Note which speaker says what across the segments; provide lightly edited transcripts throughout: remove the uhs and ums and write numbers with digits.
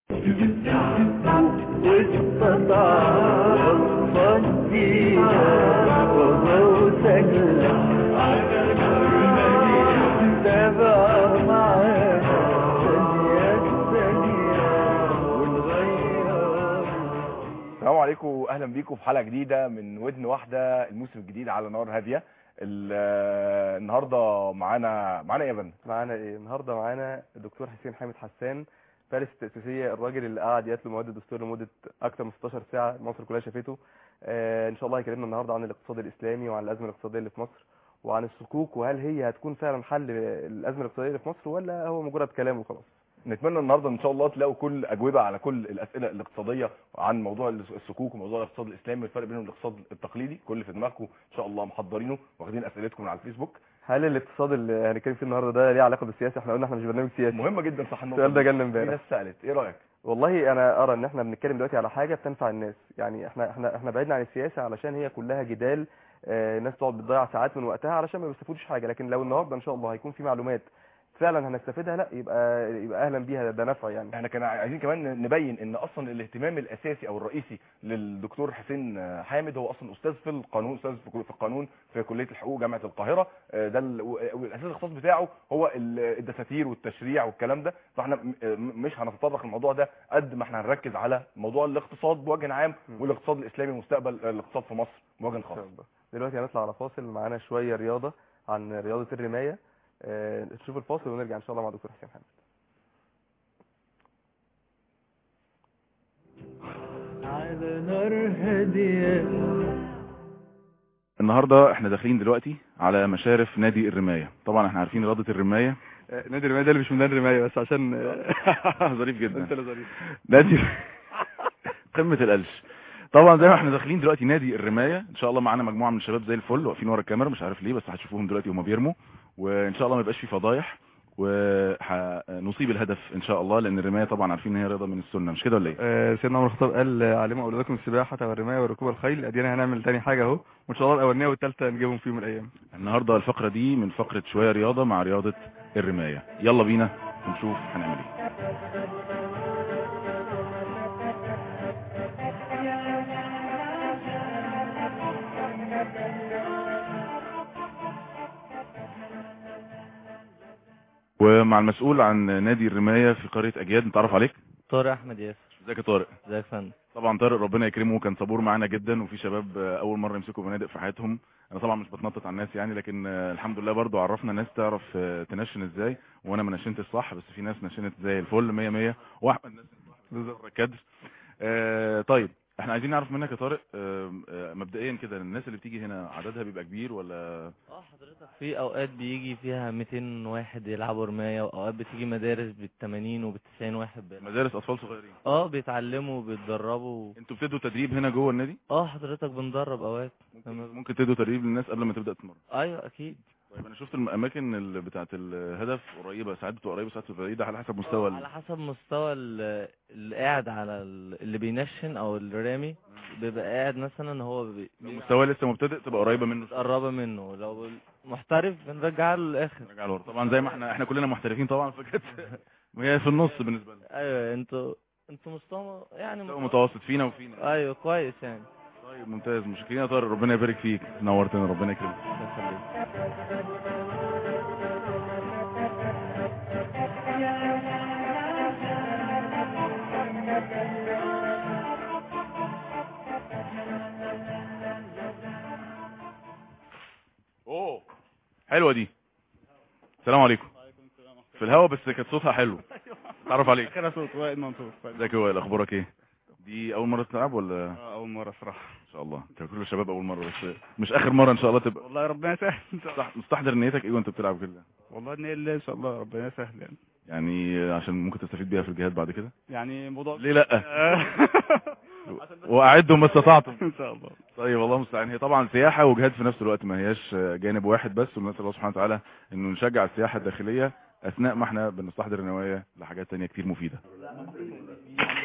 Speaker 1: السلام عليكم، اهلا بيكم في حلقه جديده من ودن واحده، الموسم الجديد على نار هاديه. النهارده معانا ايه يا بنا؟
Speaker 2: معانا ايه النهارده؟ معانا الدكتور حسين حامد حسان، فارس التأسيسية، الراجل اللي قعد يتلو مواد الدستور لمده اكتر من 16 ساعه، مصر كلها شافته. ان شاء الله هيكلمنا النهارده عن الاقتصاد الاسلامي وعن الازمه الاقتصاديه اللي في مصر وعن الصكوك، وهل هي هتكون فعلا حل الازمه الاقتصاديه اللي في مصر ولا هو مجرد كلام وخلاص.
Speaker 1: نتمنى النهارده ان شاء الله تلاقوا كل اجوبه على كل الاسئله الاقتصاديه عن موضوع الصكوك وموضوع الاقتصاد الاسلامي والفرق بينهم والاقتصاد التقليدي. كل في دماغكم ان شاء الله محضرينه واخدين اسئلتكم من على الفيسبوك.
Speaker 2: هل الاقتصاد اللي هنتكلم فيه النهارده ده ليه علاقه بالسياسه؟ احنا قلنا احنا مش برنامج سياسي.
Speaker 1: مهمه جدا، صح.
Speaker 2: السؤال ده جالنا
Speaker 1: في
Speaker 2: امبارح.
Speaker 1: ناس سالت، ايه رايك؟
Speaker 2: والله انا ارى ان احنا بنتكلم دلوقتي على حاجه بتنفع الناس، يعني احنا بعدنا عن السياسه علشان هي كلها جدال. الناس تقعد بتضيع ساعات من وقتها علشان ما بيستفادوش حاجه، لكن لو النهارده ان شاء الله هيكون في معلومات فعلا هنستفيدها، لا يبقى اهلا بيها، ده نفع يعني.
Speaker 1: احنا كنا عايزين كمان نبين ان اصلا الاهتمام الاساسي او الرئيسي للدكتور حسين حامد هو اصلا استاذ في القانون، استاذ في القانون في كليه الحقوق جامعه القاهره. ده والاساس الاختصاص بتاعه هو الدساتير والتشريع والكلام ده. فاحنا مش هنتطرق الموضوع ده قد ما احنا هنركز على موضوع الاقتصاد بوجه عام والاقتصاد الاسلامي ومستقبل الاقتصاد في مصر بوجه خاص.
Speaker 2: دلوقتي هنطلع على فاصل، معانا شويه رياضه عن رياضه الرمايه. نشوف الفاصل ونرجع ان شاء الله مع دكتور حسين حامد.
Speaker 3: على نار هادية.
Speaker 1: النهارده احنا داخلين دلوقتي على مشارف نادي الرمايه. طبعا احنا عارفين رياضه الرمايه.
Speaker 2: نادي الرمايه ده اللي مش من نادي الرمايه بس عشان
Speaker 1: ظريف جدا.
Speaker 2: انت اللي ظريف.
Speaker 1: نادي قمه القلش. طبعا زي ما احنا داخلين دلوقتي نادي الرمايه، ان شاء الله معانا مجموعه من الشباب زي الفل واقفين ورا الكاميرا، مش عارف ليه بس هتشوفوهم دلوقتي وهم بيرموا، وان شاء الله ما يبقاش في فضايح ونصيب الهدف ان شاء الله، لان الرمايه طبعا عارفين ان هي رياضه من السنه، مش كده ولا ايه؟
Speaker 2: سيدنا عمر الخطاب قال علموا اولادكم السباحه والرمايه وركوب الخيل. ادينا هنعمل تاني حاجه اهو، وان شاء الله الاولانيه والثالثه نجيبهم في يوم من الايام.
Speaker 1: النهارده الفقره دي من فقره شويه رياضه مع رياضه الرمايه. يلا بينا ونشوف هنعمل ايه. ومع المسؤول عن نادي الرمايه في قريه اجياد، نتعرف عليك.
Speaker 4: طارق احمد ياسر.
Speaker 1: ازيك يا طارق؟
Speaker 4: ازيك يا فندم؟
Speaker 1: طبعا طارق ربنا يكرمه كان صبور معانا جدا، وفي شباب اول مره يمسكوا بنادق في حياتهم. انا طبعا مش بتنطط على الناس يعني، لكن الحمد لله برضو عرفنا ناس تعرف تنشن ازاي، وانا ما نشنتش صح بس في ناس نشنت زي الفل 100 100، واحمد ناس بالظبط الكادر. طيب احنا عايزين نعرف منك يا طارق، مبدئيا كده الناس اللي بتيجي هنا عددها بيبقى كبير ولا؟
Speaker 4: حضرتك في اوقات بيجي فيها 200 واحد يلعبوا رمايه، واوقات بتيجي مدارس بال80 وبال90 واحد
Speaker 1: مدارس اطفال صغيرين.
Speaker 4: بيتعلموا وبيتدربوا.
Speaker 1: انتوا بتدوا تدريب هنا جوه النادي؟
Speaker 4: حضرتك بندرب اوقات.
Speaker 1: ممكن تدوا تدريب للناس قبل ما تبدا تتمرن؟
Speaker 4: ايوه اكيد.
Speaker 1: طيب انا شفت الاماكن اللي بتاعه الهدف قريبه، ساعات بتبقى قريبه ساعات بتبقى بعيده على حسب مستوى
Speaker 4: على حسب مستوى اللي قاعد على اللي بينشن او الرامي، بيبقى قاعد مثلا هو
Speaker 1: لو مستوى لسه مبتدئ تبقى قريبه منه،
Speaker 4: قريبه منه. لو محترف بنرجع له للاخر،
Speaker 1: نرجع له طبعا زي ما احنا كلنا محترفين طبعا، فكانت وهي في النص بالنسبه لنا.
Speaker 4: ايوه انتوا مستوى يعني
Speaker 1: متوسط فينا وفينا.
Speaker 4: ايوه كويس يعني.
Speaker 1: طيب ممتاز، مشكورين يا طارق، ربنا يبارك فيك، نورتنا، ربنا يكرمك. اوه حلوه دي. السلام عليكم. في الهوا بس كانت صوتها حلو. تعرف عليك؟
Speaker 5: اخر صوت وائل منصور.
Speaker 1: ازيك يا وائل، اخبارك ايه؟ دي اول مره تلعب ولا؟
Speaker 5: اول مره صراحه.
Speaker 1: ان شاء الله انت كل الشباب اول مره، بس مش اخر مره ان شاء الله تبقى.
Speaker 5: والله ربنا يسهل.
Speaker 1: مستحضر نيتك ايه وانت بتلعب كده؟
Speaker 5: والله ان شاء الله ربنا يسهل
Speaker 1: يعني عشان ممكن تستفيد بيها في الجهاد بعد كده.
Speaker 5: يعني موضوع
Speaker 1: ليه لا؟ واعدوا ما استطعتم
Speaker 5: ان شاء الله.
Speaker 1: طيب والله المستعان. هي طبعا سياحه وجهاد في نفس الوقت، ما هياش جانب واحد بس، ونسال الله سبحانه وتعالى انه نشجع السياحه الداخليه اثناء ما احنا بنستحضر النوايا لحاجات تانية كتير مفيده.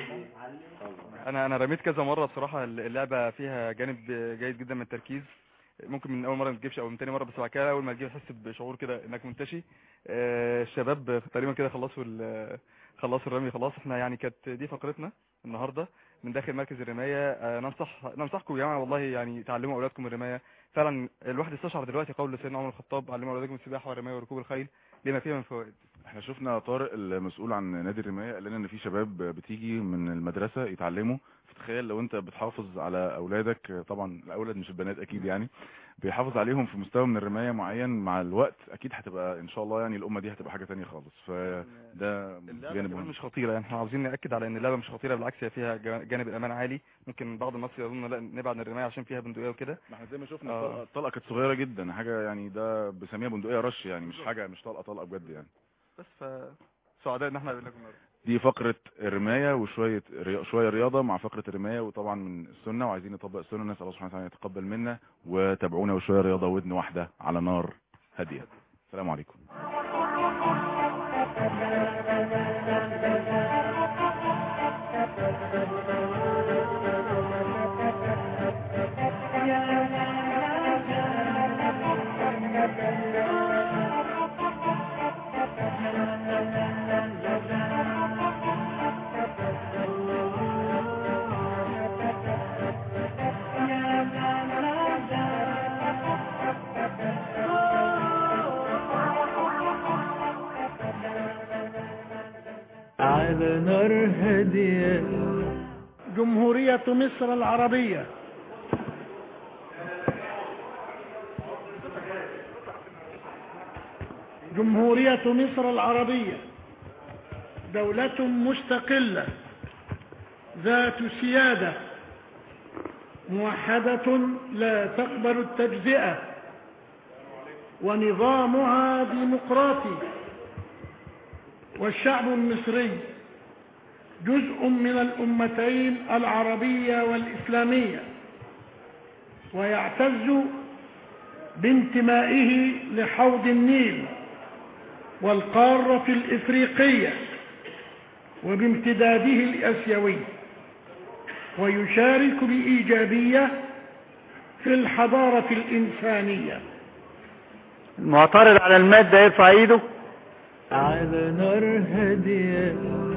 Speaker 2: انا رميت كذا مره بصراحه، اللعبه فيها جانب جيد جدا من التركيز. ممكن من اول مره ما تجيبش او من تاني مره، بس بعد كده اول ما تجيب تحس بشعور كده انك منتشي. الشباب تقريبا كده خلصوا الرمي خلاص. احنا يعني كانت دي فقرتنا النهارده من داخل مركز الرمايه. ننصحكم يا جماعه والله يعني تعلموا اولادكم الرمايه. فعلا الواحد استشعر دلوقتي قول سيدنا عمر الخطاب: علموا اولادكم السباحه والرمايه وركوب الخيل لما فيها من فوائد.
Speaker 6: احنا شفنا طارق المسؤول عن نادي الرمايه قال لنا ان في شباب بتيجي من المدرسه يتعلموا. فتخيل لو انت بتحافظ على اولادك، طبعا الاولاد مش البنات اكيد، يعني بيحافظ عليهم في مستوى من الرمايه معين، مع الوقت اكيد هتبقى ان شاء الله يعني الامه دي هتبقى حاجه تانية خالص. فده جانب مهم.
Speaker 2: مش خطيره، يعني احنا عاوزين ناكد على ان اللعبه مش خطيره، بالعكس هي فيها جانب الامان عالي. ممكن بعض الناس يظن لا نبعد عن الرمايه عشان فيها بندقيه وكده.
Speaker 6: ما احنا زي ما شفنا الطلقه كانت صغيره جدا، حاجه يعني ده بسميها بندقيه رش، يعني مش حاجه، مش طلقه بجد يعني.
Speaker 2: بس سعداء ان احنا قابلناكم النهارده.
Speaker 6: دي فقرة الرماية وشوية رياضة مع فقرة الرماية، وطبعا من السنة وعايزين نطبق السنة. نسأل الله سبحانه وتعالى يتقبل منا، وتابعونا وشوية رياضة ودن واحدة على نار هادية. السلام عليكم.
Speaker 3: على نار هادية.
Speaker 7: جمهورية مصر العربية جمهورية مصر العربية دولة مستقلة ذات سيادة موحدة لا تقبل التجزئة، ونظامها ديمقراطي، والشعب المصري جزء من الأمتين العربية والإسلامية، ويعتز بانتمائه لحوض النيل والقارة الإفريقية وبامتداده الآسيوي، ويشارك بإيجابية في الحضارة الإنسانية.
Speaker 8: المعترض على المادة يرفع ايده.
Speaker 3: على نار هادية.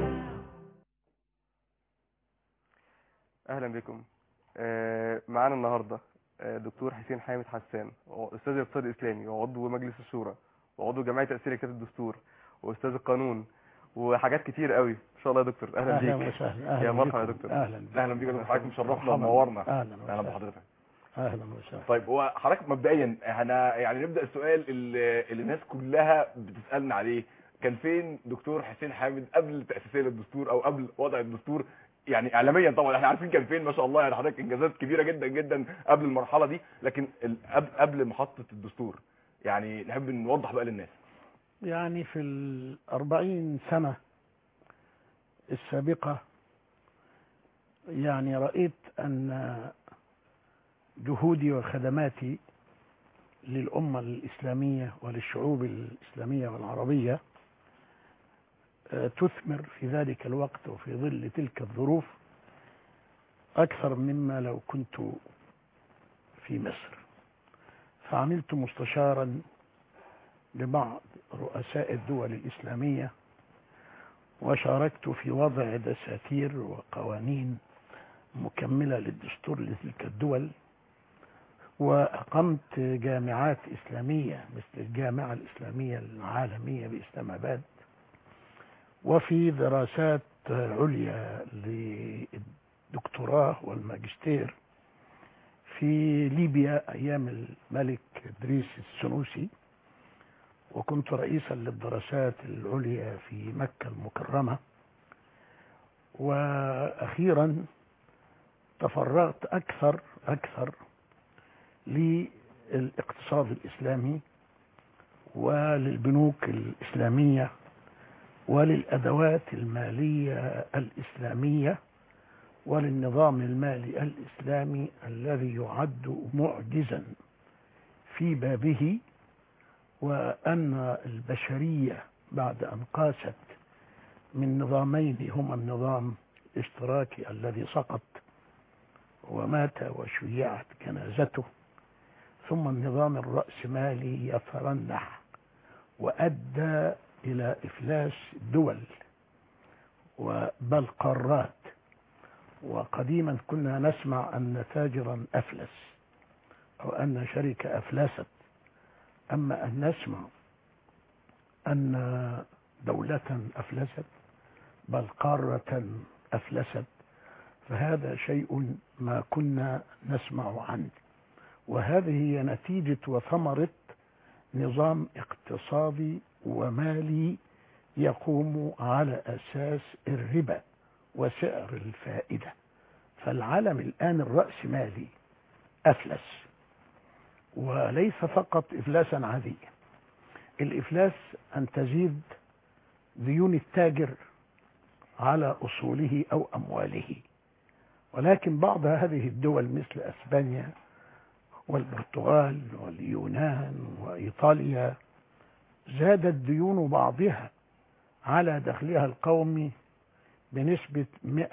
Speaker 2: اهلا بكم. معانا النهارده دكتور حسين حامد حسان، استاذ الاقتصاد الاسلامي وعضو مجلس الشورى وعضو جمعيه تاثير كتاب الدستور واستاذ القانون وحاجات كتير قوي ان شاء الله يا دكتور. اهلا بيك.
Speaker 7: اهلا وسهلا.
Speaker 2: يا مرحبا يا دكتور.
Speaker 1: اهلا بيك حضرتك، مشرفنا ومنورنا.
Speaker 7: اهلا
Speaker 1: بحضرتك.
Speaker 7: اهلا وسهلا.
Speaker 1: طيب هو حضرتك مبدئيا احنا يعني نبدا السؤال اللي الناس كلها بتسالنا عليه: كان فين دكتور حسين حامد قبل تاسيسيه للدستور او قبل وضع الدستور؟ يعني اعلاميا طبعا احنا عارفين كان فين، ما شاء الله، يعني حضرتك انجازات كبيره جدا جدا قبل المرحله دي، لكن قبل محطه الدستور يعني نحب نوضح بقى للناس.
Speaker 7: يعني في 40 سنة السابقة يعني رأيت أن جهودي وخدماتي للأمة الإسلامية وللشعوب الإسلامية والعربية تثمر في ذلك الوقت وفي ظل تلك الظروف أكثر مما لو كنت في مصر. فعملت مستشارا لبعض رؤساء الدول الإسلامية، وشاركت في وضع دساتير وقوانين مكملة للدستور لتلك الدول، وأقمت جامعات إسلامية مثل الجامعة الإسلامية العالمية بإسلام آباد، وفي دراسات عليا للدكتوراه والماجستير في ليبيا أيام الملك إدريس السنوسي، وكنت رئيسا للدراسات العليا في مكة المكرمة. وأخيرا تفرغت أكثر للاقتصاد الإسلامي وللبنوك الإسلامية وللأدوات المالية الإسلامية وللنظام المالي الإسلامي الذي يعد معجزا في بابه، وأن البشرية بعد أن قاست من نظامين هما النظام الاشتراكي الذي سقط ومات وشيعت جنازته، ثم النظام الرأسمالي يترنح وأدى إلى إفلاس دول بل قارات. وقديما كنا نسمع أن تاجرا أفلس أو أن شركة أفلست، أما أن نسمع أن دولة أفلست بل قارة أفلست فهذا شيء ما كنا نسمع عنه. وهذه هي نتيجة وثمرة نظام اقتصادي ومالي يقوم على أساس الربا وسعر الفائدة. فالعالم الآن الرأسمالي أفلس، وليس فقط إفلاسا عاديا. الإفلاس أن تزيد ديون التاجر على أصوله أو أمواله، ولكن بعض هذه الدول مثل أسبانيا والبرتغال واليونان وإيطاليا زادت ديون بعضها على دخلها القومي بنسبة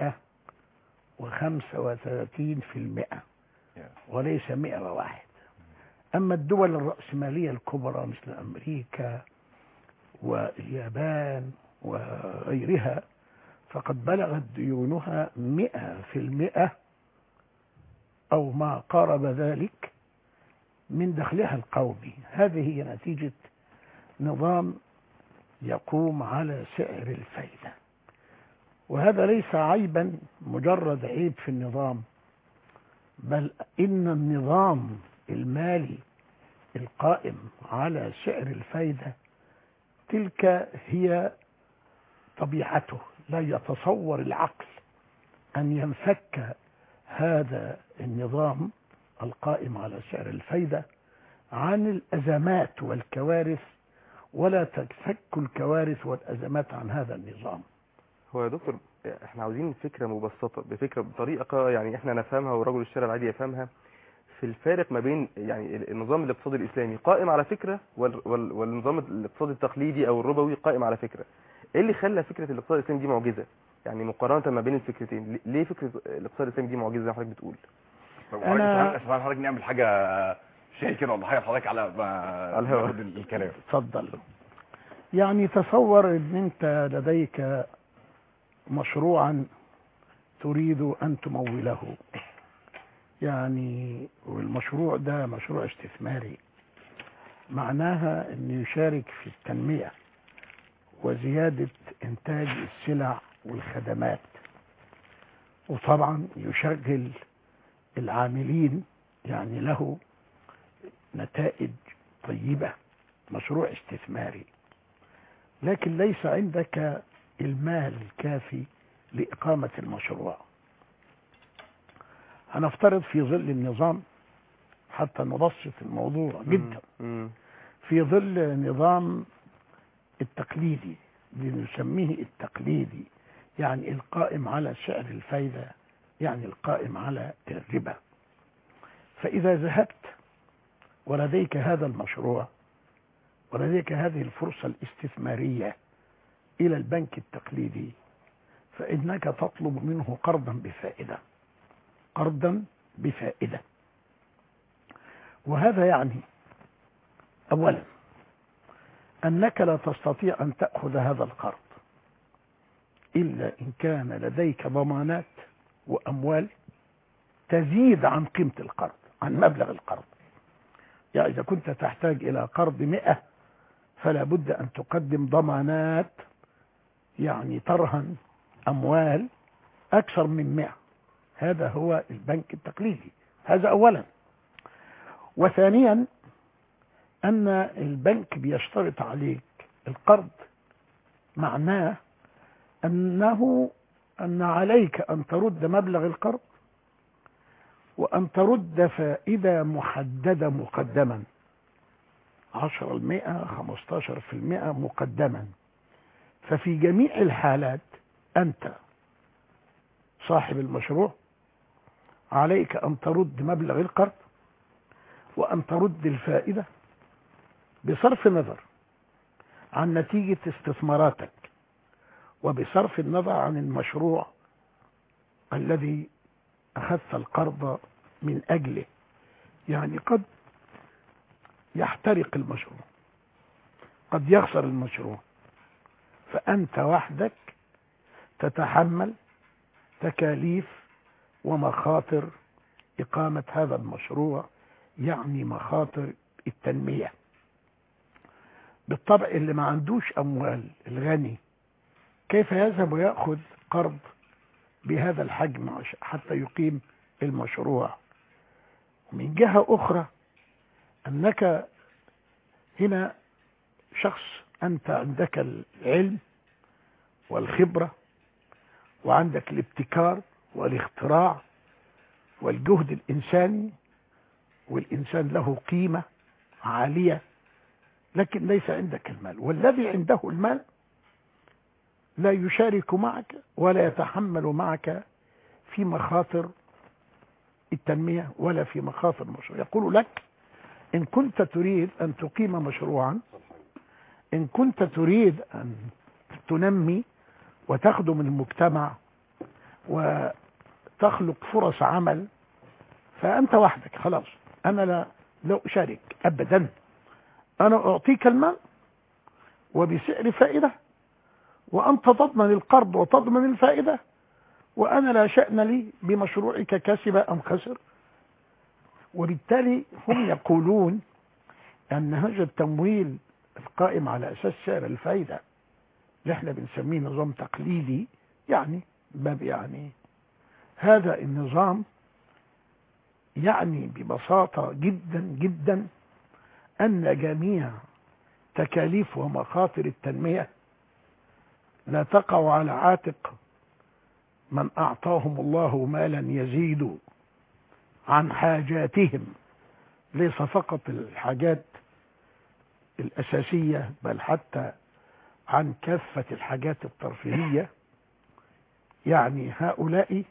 Speaker 7: 135% وليس 101. أما الدول الرأسمالية الكبرى مثل أمريكا واليابان وغيرها فقد بلغت ديونها 100% أو ما قارب ذلك من دخلها القومي. هذه هي نتيجة نظام يقوم على سعر الفائدة. وهذا ليس عيبا مجرد عيب في النظام، بل إن النظام المالي القائم على سعر الفائدة تلك هي طبيعته. لا يتصور العقل أن ينفك هذا النظام القائم على سعر الفائدة عن الأزمات والكوارث، ولا تنفك الكوارث والأزمات عن هذا النظام.
Speaker 2: هو يا دكتور احنا عاوزين فكرة مبسطة بطريقة يعني احنا نفهمها ورجل الشارع العادي يفهمها، في الفارق ما بين يعني النظام الاقتصادي الإسلامي قائم على فكرة والنظام الاقتصادي التقليدي أو الربوي قائم على فكرة. ايه اللي خلى فكرة الاقتصاد الإسلامي دي معجزة؟ يعني مقارنة ما بين الفكرتين، ليه فكرة الاقتصاد الإسلامي دي معجزة زي ما حضرتك بتقول؟
Speaker 1: انا حضرتك نعمل حاجة شيء كده ولا حاجة حضرتك على
Speaker 2: الهواء
Speaker 1: ناخد الكلام.
Speaker 7: اتفضل. يعني تصور ان انت لديك مشروعا تريد ان تموله، يعني والمشروع ده مشروع استثماري، معناها انه يشارك في التنمية وزيادة انتاج السلع والخدمات، وطبعا يشغل العاملين، يعني له نتائج طيبة، مشروع استثماري. لكن ليس عندك المال الكافي لإقامة المشروع. هنفترض في ظل النظام حتى نبسط الموضوع جدا، في ظل نظام التقليدي لنسميه التقليدي، يعني القائم على سعر الفايدة، يعني القائم على الربا. فإذا ذهبت ولديك هذا المشروع ولديك هذه الفرصة الاستثمارية إلى البنك التقليدي، فإنك تطلب منه قرضا بفائدة، قرضا بفائدة. وهذا يعني أولا أنك لا تستطيع أن تأخذ هذا القرض إلا إن كان لديك ضمانات وأموال تزيد عن قيمة القرض، عن مبلغ القرض. يعني إذا كنت تحتاج إلى قرض 100 فلا بد أن تقدم ضمانات، يعني ترهن أموال أكثر من 100. هذا هو البنك التقليدي، هذا أولا. وثانيا أن البنك بيشترط عليك القرض، معناه أن عليك أن ترد مبلغ القرض وأن ترد فائدة محددة مقدما، 10%، 15% مقدما. ففي جميع الحالات أنت صاحب المشروع عليك أن ترد مبلغ القرض وأن ترد الفائدة بصرف النظر عن نتيجة استثماراتك وبصرف النظر عن المشروع الذي أخذت القرض من أجله. يعني قد يحترق المشروع، قد يخسر المشروع، فأنت وحدك تتحمل تكاليف ومخاطر إقامة هذا المشروع، يعني مخاطر التنمية. بالطبع اللي ما عندوش أموال، الغني، كيف يذهب ويأخذ قرض بهذا الحجم حتى يقيم المشروع؟ ومن جهة أخرى أنك هنا شخص أنت عندك العلم والخبرة وعندك الابتكار والاختراع والجهد الإنساني، والإنسان له قيمة عالية، لكن ليس عندك المال. والذي عنده المال لا يشارك معك ولا يتحمل معك في مخاطر التنمية ولا في مخاطر المشروع. يقول لك إن كنت تريد أن تقيم مشروعا، إن كنت تريد أن تنمي وتخدم المجتمع وتخلق فرص عمل، فأنت وحدك خلاص، أنا لا أشارك أبدا، أنا أعطيك المال وبسعر فائدة، وأنت تضمن القرض وتضمن الفائدة، وأنا لا شأن لي بمشروعك كسب أم خسر. وبالتالي هم يقولون أن هذا التمويل القائم على أساس سعر الفائدة اللي احنا بنسميه نظام تقليدي، يعني هذا النظام يعني ببساطة جدا جدا أن جميع تكاليف ومخاطر التنمية لا تقع على عاتق من أعطاهم الله مالا يزيد عن حاجاتهم، ليس فقط الحاجات الأساسية بل حتى عن كافة الحاجات الترفيهية. يعني هؤلاء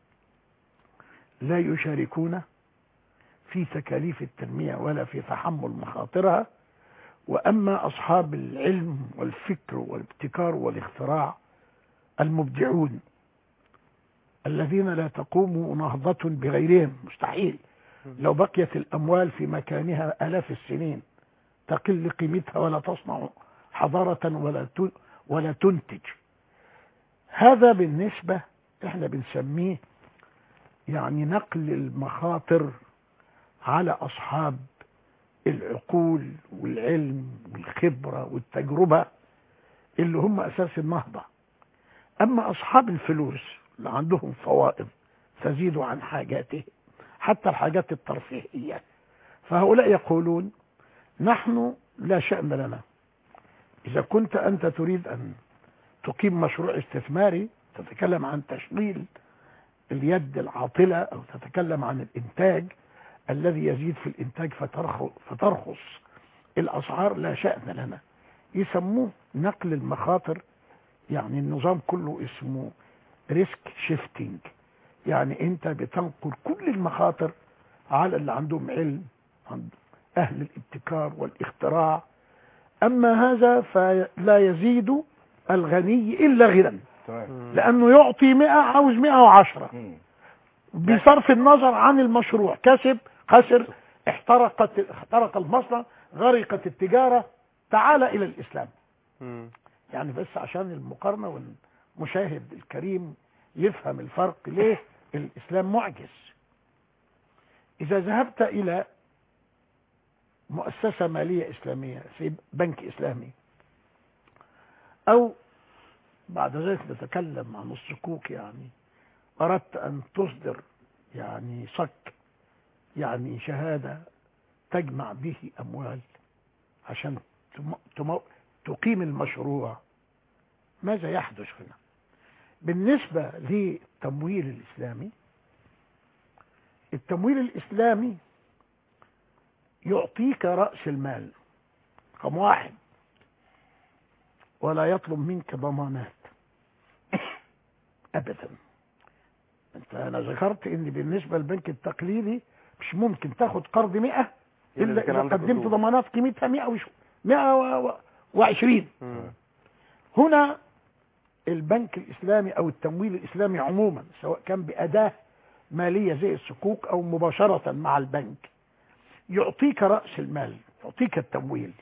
Speaker 7: لا يشاركون في تكاليف التنمية ولا في تحمل مخاطرها. وأما أصحاب العلم والفكر والابتكار والاختراع المبدعون الذين لا تقوم نهضة بغيرهم، مستحيل، لو بقيت الأموال في مكانها آلاف السنين تقل قيمتها ولا تصنع حضارة ولا تنتج. هذا بالنسبة احنا بنسميه يعني نقل المخاطر على أصحاب العقول والعلم والخبرة والتجربة اللي هم أساس النهضة. أما أصحاب الفلوس اللي عندهم فوائد تزيد عن حاجاته حتى الحاجات الترفيهية، فهؤلاء يقولون نحن لا شأن لنا. إذا كنت أنت تريد أن تقيم مشروع استثماري تتكلم عن تشغيل اليد العاطلة أو تتكلم عن الإنتاج الذي يزيد في الإنتاج فترخص الأسعار، لا شأن لنا. يسموه نقل المخاطر، يعني النظام كله اسمه ريسك شيفتنج، يعني أنت بتنقل كل المخاطر على اللي عندهم علم، عند أهل الابتكار والاختراع. أما هذا فلا يزيد الغني إلا غنى، لأنه يعطي 100 عاوز 110 بصرف النظر عن المشروع، كسب خسر، احترق المصنع، غرقت التجارة. تعال إلى الإسلام، يعني بس عشان المقارنة والمشاهد الكريم يفهم الفرق ليه الإسلام معجز. إذا ذهبت إلى مؤسسة مالية إسلامية في بنك إسلامي، أو بعد ذلك نتكلم عن الصكوك، يعني أردت أن تصدر يعني صك، يعني شهادة تجمع به أموال عشان تقيم المشروع، ماذا يحدث هنا؟ بالنسبة للتمويل الإسلامي، التمويل الإسلامي يعطيك رأس المال رقم 1 ولا يطلب منك ضمانات أبدا. أنا ذكرت إن بالنسبة للبنك التقليدي مش ممكن تاخد قرض 100 إلا إذا قدمت ضمانات قيمتها 120. هنا البنك الإسلامي أو التمويل الإسلامي عموما، سواء كان بأداة مالية زي الصكوك أو مباشرة مع البنك، يعطيك رأس المال تعطيك التمويل،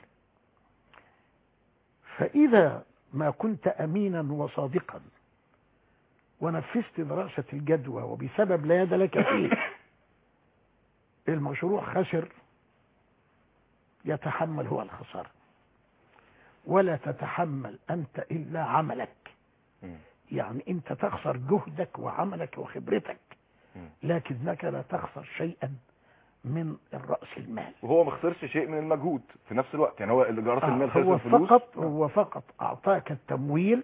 Speaker 7: فإذا ما كنت أمينا وصادقا ونفذت دراسة الجدوى وبسبب لا يد لك فيه المشروع خسر، يتحمل هو الخسارة، ولا تتحمل أنت إلا عملك. يعني أنت تخسر جهدك وعملك وخبرتك، لكنك لا تخسر شيئا من الرأس المال.
Speaker 1: وهو ما خسرش شيء من المجهود في نفس الوقت، يعني هو اللي رأس المال خسر الفلوس.
Speaker 7: هو فقط أعطاك التمويل،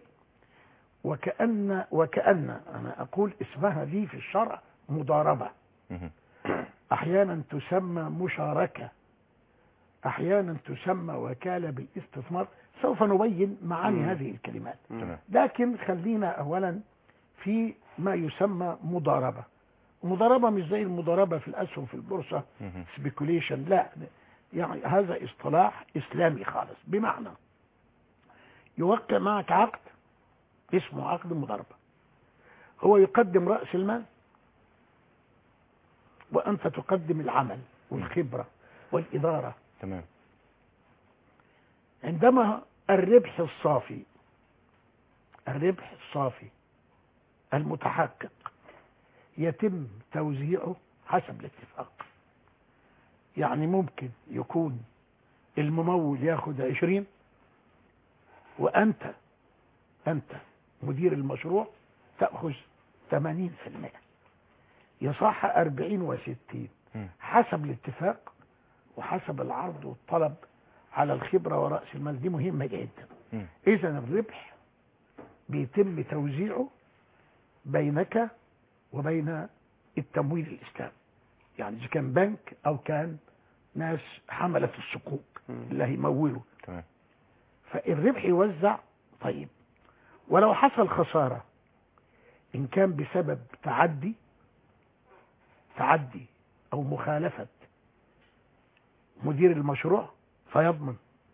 Speaker 7: وكأن أنا أقول اسمها دي في الشرع مضاربة، أحيانا تسمى مشاركة، أحيانا تسمى وكالة بالاستثمار. سوف نبين معاني هذه الكلمات، لكن خلينا أولا في ما يسمى مضاربة. المضاربة مش زي المضاربة في الأسهم في البورصة سبيكوليشن، لا، يعني هذا اصطلاح إسلامي خالص، بمعنى يوقع معك عقد اسمه عقد مضاربة، هو يقدم رأس المال وأنت تقدم العمل والخبرة والإدارة.
Speaker 1: تمام.
Speaker 7: عندما الربح الصافي المتحقق يتم توزيعه حسب الاتفاق. يعني ممكن يكون الممول ياخد 20 وأنت مدير المشروع تأخذ 80%، يصح 40 و60 حسب الاتفاق وحسب العرض والطلب على الخبرة ورأس المال. دي مهمة جدا. إذن الربح بيتم توزيعه بينك وبين التمويل الإسلامي، يعني إذا كان بنك أو كان ناس حملة الصكوك اللي هيمولوا، فالربح يوزع. طيب، ولو حصل خسارة إن كان بسبب تعدي أو مخالفة مدير المشروع فيضمن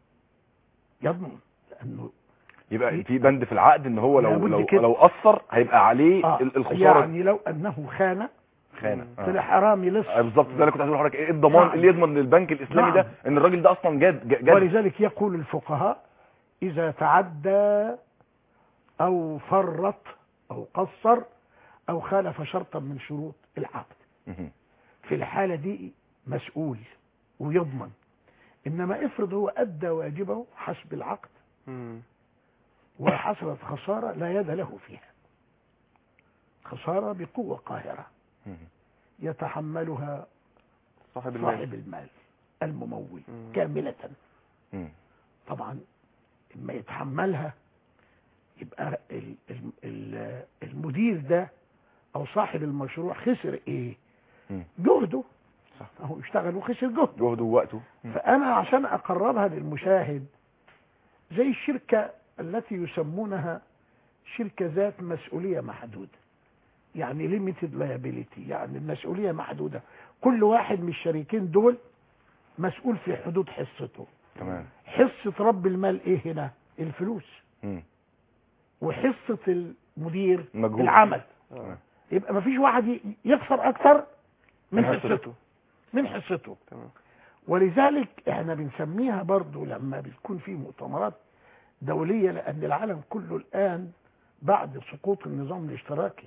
Speaker 7: لأنه
Speaker 1: يبقى في بند في العقد ان هو لو قصر هيبقى عليه الخساره.
Speaker 7: يعني لو انه خان طلع حرامي لص.
Speaker 1: بالظبط، ده اللي كنت عايز اقول لحضرتك. ايه الضمان اللي يضمن للبنك الاسلامي ده ان الراجل ده اصلا جاد؟
Speaker 7: ولذلك يقول الفقهاء اذا تعدى او فرط او قصر او خالف شرطا من شروط العقد، في الحالة دي مسؤول ويضمن. انما افرض هو ادى واجبه حسب العقد وحصلت خسارة لا يد له فيها، خسارة بقوة قاهرة يتحملها صاحب المال الممول كاملة. طبعا لما يتحملها يبقى المدير ده او صاحب المشروع خسر ايه؟ جهده. هو يشتغل وخسر جهده
Speaker 1: ووقته.
Speaker 7: فانا عشان اقربها للمشاهد زي الشركة التي يسمونها شركة ذات مسؤولية محدودة، يعني limited liability، يعني المسؤولية محدودة. كل واحد من الشريكين دول مسؤول في حدود حصته.
Speaker 1: تمام.
Speaker 7: حصة رب المال ايه هنا؟ الفلوس. وحصة المدير
Speaker 1: مجهود.
Speaker 7: العمل. يبقى مفيش واحد يخسر اكثر من حصته. ولذلك احنا بنسميها برضو لما بتكون في مؤتمرات دولية، لأن العالم كله الآن بعد سقوط النظام الاشتراكي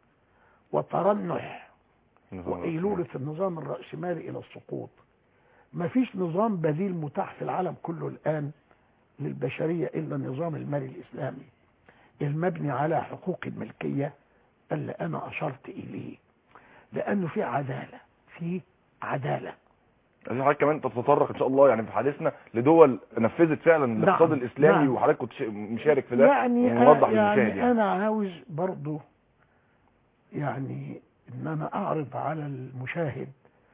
Speaker 7: وترنح وإيلولة النظام الرأسمالي إلى السقوط، ما فيش نظام بديل متاح في العالم كله الآن للبشرية إلا النظام المالي الإسلامي المبني على حقوق الملكية اللي أنا أشرت إليه، لأنه في عدالة.
Speaker 1: عايزين حضرتك كمان تتطرق ان شاء الله يعني في حديثنا لدول نفذت فعلا الاقتصاد الاسلامي، وحضرتك كنت مشارك في ده،
Speaker 7: يعني
Speaker 1: ونوضح للمشاهد.
Speaker 7: يعني انا عاوز برضو يعني ان انا اعرض على المشاهد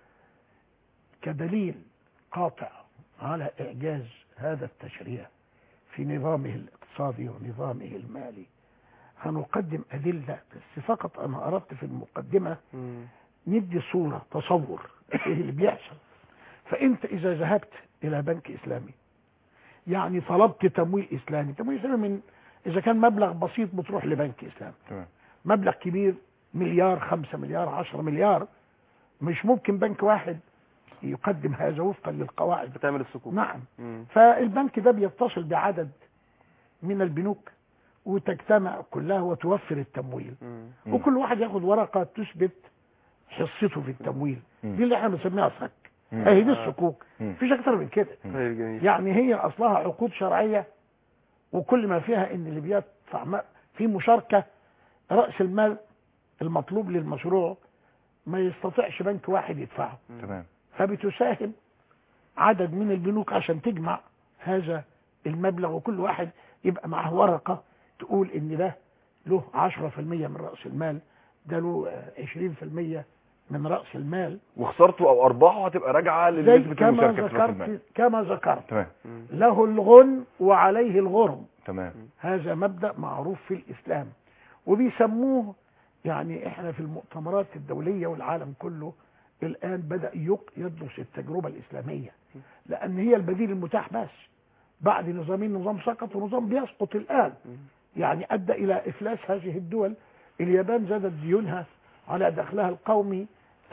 Speaker 7: كدليل قاطع على اعجاز هذا التشريع في نظامه الاقتصادي ونظامه المالي. هنقدم ادله بس فقط. انا اردت في المقدمه ندي صوره تصور ايه اللي بيحصل. فانت اذا ذهبت الى بنك اسلامي يعني طلبت تمويل اسلامي، من اذا كان مبلغ بسيط بتروح لبنك اسلامي. مبلغ كبير مليار 5 مليار 10 مليار مش ممكن بنك واحد يقدم هذا وفقا للقواعد.
Speaker 2: بتعمل الصكوك.
Speaker 7: نعم.
Speaker 2: مم.
Speaker 7: فالبنك ده بيتصل بعدد من البنوك وتجتمع كلها وتوفر التمويل،
Speaker 2: مم.
Speaker 7: وكل واحد ياخد ورقة تثبت حصته في التمويل. دي اللي احنا بنسميها صك. اهي دي الصكوك، مفيش اكتر من كده.
Speaker 2: طيب جميل.
Speaker 7: يعني هي اصلها عقود شرعية، وكل ما فيها ان اللي بيدفع في مشاركة رأس المال المطلوب للمشروع ما يستطيعش بنك واحد يدفعه.
Speaker 1: تمام.
Speaker 7: فبتساهم عدد من البنوك عشان تجمع هذا المبلغ، وكل واحد يبقى معه ورقة تقول ان ده له 10% من رأس المال، ده له 20% من رأس المال،
Speaker 1: وخسارته او ارباحه هتبقى راجعه
Speaker 7: زي
Speaker 1: لنسبه
Speaker 7: كما
Speaker 1: المشاركه في راس المال.
Speaker 7: ذكرت كما ذكرت.
Speaker 1: تمام.
Speaker 7: له الغن وعليه الغرم.
Speaker 1: تمام.
Speaker 7: هذا مبدأ معروف في الإسلام، وبيسموه يعني احنا في المؤتمرات الدولية والعالم كله الآن بدأ يدرس التجربة الإسلامية، لأن هي البديل المتاح. بس بعد نظامين، نظام سقط ونظام بيسقط الآن، يعني أدى إلى إفلاس هذه الدول. اليابان زادت ديونها على دخلها القومي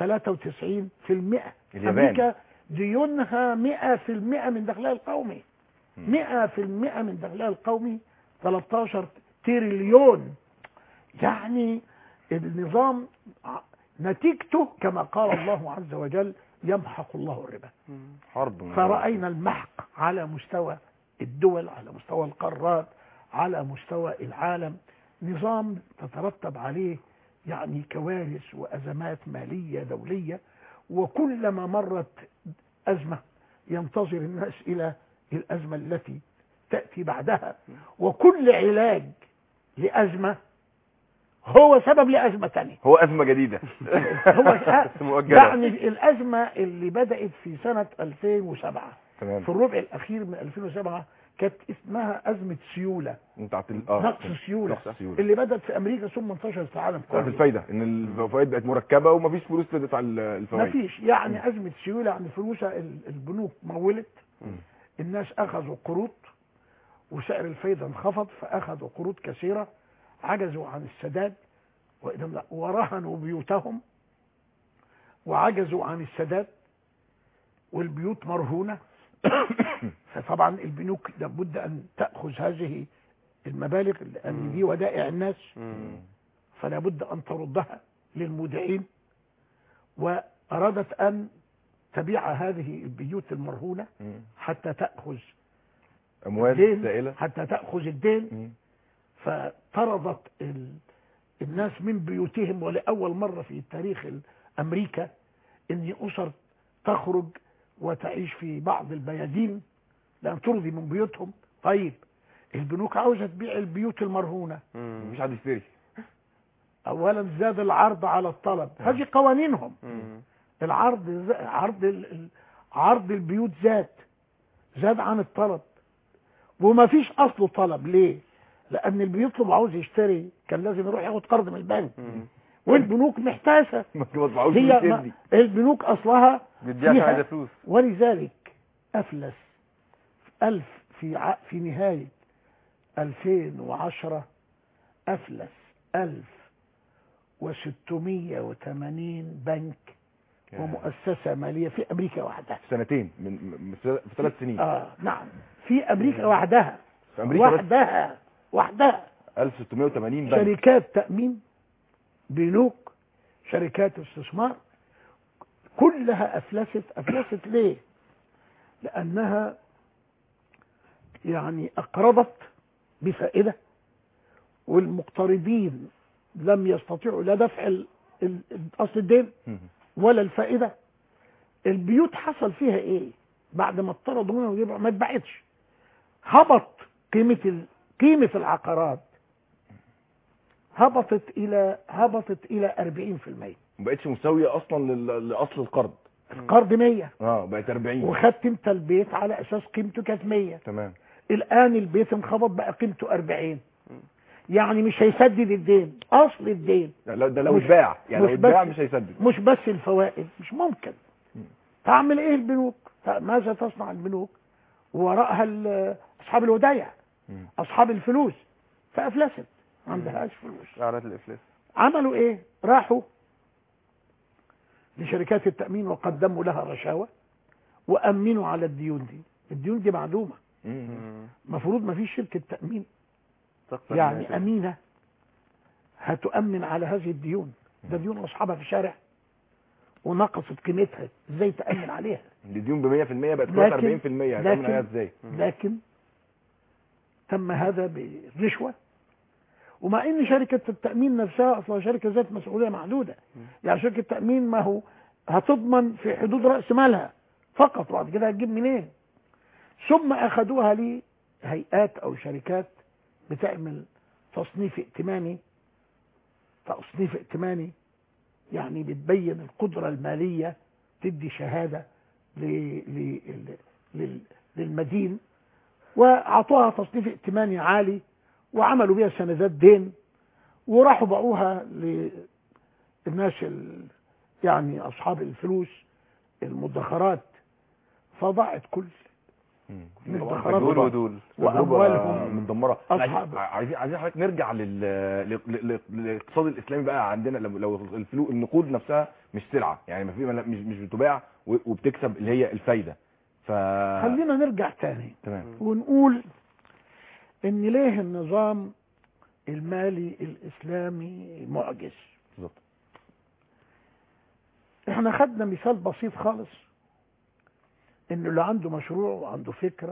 Speaker 7: 93%.
Speaker 1: اليابان
Speaker 7: أمريكا ديونها 100% من دخلها القومي. 100% من دخلها القومي 13 تريليون. يعني النظام نتيجته كما قال الله عز وجل يمحق الله الربا.
Speaker 1: حرب.
Speaker 7: فرأينا المحق على مستوى الدول، على مستوى القارات، على مستوى العالم. نظام تترتب عليه يعني كوارث وأزمات مالية دولية، وكلما مرت أزمة ينتظر الناس إلى الأزمة التي تأتي بعدها، وكل علاج لأزمة هو سبب لأزمة تانية،
Speaker 1: هو أزمة جديدة.
Speaker 7: هو يعني الأزمة اللي بدأت في سنة 2007
Speaker 1: تمام.
Speaker 7: في الربع الأخير من 2007 كانت اسمها أزمة سيولة، نقص سيولة اللي بدأت في أمريكا ثم انتشرت في العالم كله.
Speaker 1: الفايدة إن الفوائد بقت مركبة ومفيش فلوس تدفع الفوائد.
Speaker 7: مفيش، يعني أزمة سيولة يعني فلوس البنوك مولت، الناس أخذوا قروض وسعر الفايدة انخفض، فأخذوا قروض كثيرة، عجزوا عن السداد ورهنوا بيوتهم وعجزوا عن السداد، والبيوت مرهونة. فطبعا البنوك لابد أن تأخذ هذه المبالغ لأن دي ودائع الناس، فلا بد أن تردها للمودعين، وأرادت أن تبيع هذه البيوت المرهونة حتى تأخذ
Speaker 1: أموال سائلة،
Speaker 7: حتى تأخذ الدين. فطردت الناس من بيوتهم، ولأول مرة في تاريخ أمريكا إن أسر تخرج وتعيش في بعض البيادين لأن ترضي من بيوتهم. طيب البنوك عاوزة تبيع البيوت المرهونة،
Speaker 1: مش حد يشتري.
Speaker 7: أولا زاد العرض على الطلب، هذه قوانينهم. عرض البيوت زاد عن الطلب، وما فيش أصله طلب. ليه؟ لأن اللي بيطلب عاوز يشتري كان لازم يروح ياخد قرض من البنك، والبنوك محتاسة. هي البنوك أصلها فيها فلوس، ولذلك أفلس في نهاية 2010 أفلس 1680 بنك ومؤسسة مالية في أمريكا وحدها في
Speaker 1: سنتين، في 3 سنين.
Speaker 7: نعم، في أمريكا وحدها،
Speaker 1: في أمريكا
Speaker 7: وحدها
Speaker 1: 1680 بنك.
Speaker 7: شركات تأمين، بنوك، شركات استثمار، كلها أفلست. ليه؟ لأنها يعني أقرضت بفائدة، والمقترضين لم يستطيعوا لا دفع أصل الدين ولا الفائدة. البيوت حصل فيها إيه؟ بعد ما اطردوا منها ما اتباعتش، هبط قيمة العقارات، هبطت إلى 40%.
Speaker 1: ما بقتش مساوية أصلا لأصل القرض.
Speaker 7: القرض 100
Speaker 1: بقت 40،
Speaker 7: وخدت انت البيت على أساس قيمته كانت 100.
Speaker 1: تمام.
Speaker 7: الآن البيت انخفض بقى قيمته 40، يعني مش هيسدد الدين، أصل الدين.
Speaker 1: ده لو اتباع، يعني لو اتباع مش هيسدد.
Speaker 7: مش بس الفوائد، مش ممكن. تعمل ايه البنوك؟ ماذا تصنع البنوك؟ وراءها أصحاب الودايع، أصحاب الفلوس، فأفلست، ما عندهاش فلوس.
Speaker 2: أعلنت الإفلاس.
Speaker 7: عملوا ايه؟ راحوا لشركات التأمين وقدموا لها رشاوى وامنوا على الديون دي. الديون دي معدومه، المفروض ما فيش شركه تامين يعني امينه هتؤمن على هذه الديون. ده ديون اصحابها في الشارع ونقصت قيمتها، ازاي تامن عليها؟
Speaker 1: الديون ب 100% بقت 40%، هتامن عليها ازاي؟
Speaker 7: لكن تم هذا برشوه، ومع ان شركه التامين نفسها اصلا شركه ذات مسؤوليه محدوده. يعني شركه التامين ما هو هتضمن في حدود راس مالها فقط، وبعد كده هتجيب منين؟ ثم اخذوها لهيئات او شركات بتعمل تصنيف ائتماني. تصنيف ائتماني يعني بتبين القدره الماليه، تدي شهاده للمدين، واعطوها تصنيف ائتماني عالي وعملوا بيها سندات دين، وراحوا باعوها للناس يعني اصحاب الفلوس المدخرات، فضاعت كل المدخرات واموالهم
Speaker 1: مدمره.
Speaker 7: أصحاب.
Speaker 1: عايزين حضرتك نرجع للاقتصاد الاسلامي بقى عندنا. لو الفلوس النقود نفسها مش سلعه، يعني مش بتباع وبتكسب اللي هي الفايده.
Speaker 7: خلينا نرجع تاني
Speaker 1: تمام
Speaker 7: ونقول ان ليه النظام المالي الاسلامي معجز.
Speaker 1: بالظبط.
Speaker 7: احنا خدنا مثال بسيط خالص، ان اللي عنده مشروع وعنده فكرة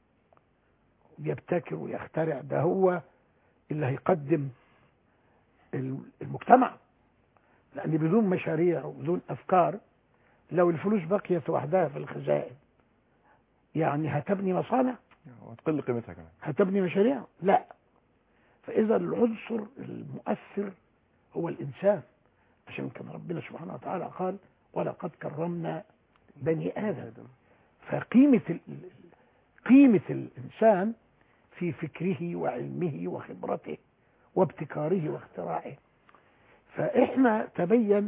Speaker 7: يبتكر ويخترع، ده هو اللي هيقدم المجتمع. لان بدون مشاريع وبدون افكار، لو الفلوس بقيت وحدها في الخزائن يعني هتبني مصانع؟
Speaker 1: وتقل قيمتها كمان.
Speaker 7: هتبني مشاريع؟ لا. فاذا العنصر المؤثر هو الانسان، عشان كان ربنا سبحانه وتعالى قال ولقد كرمنا بني ادم. فقيمة قيمة الانسان في فكره وعلمه وخبرته وابتكاره واختراعه. فاحنا تبين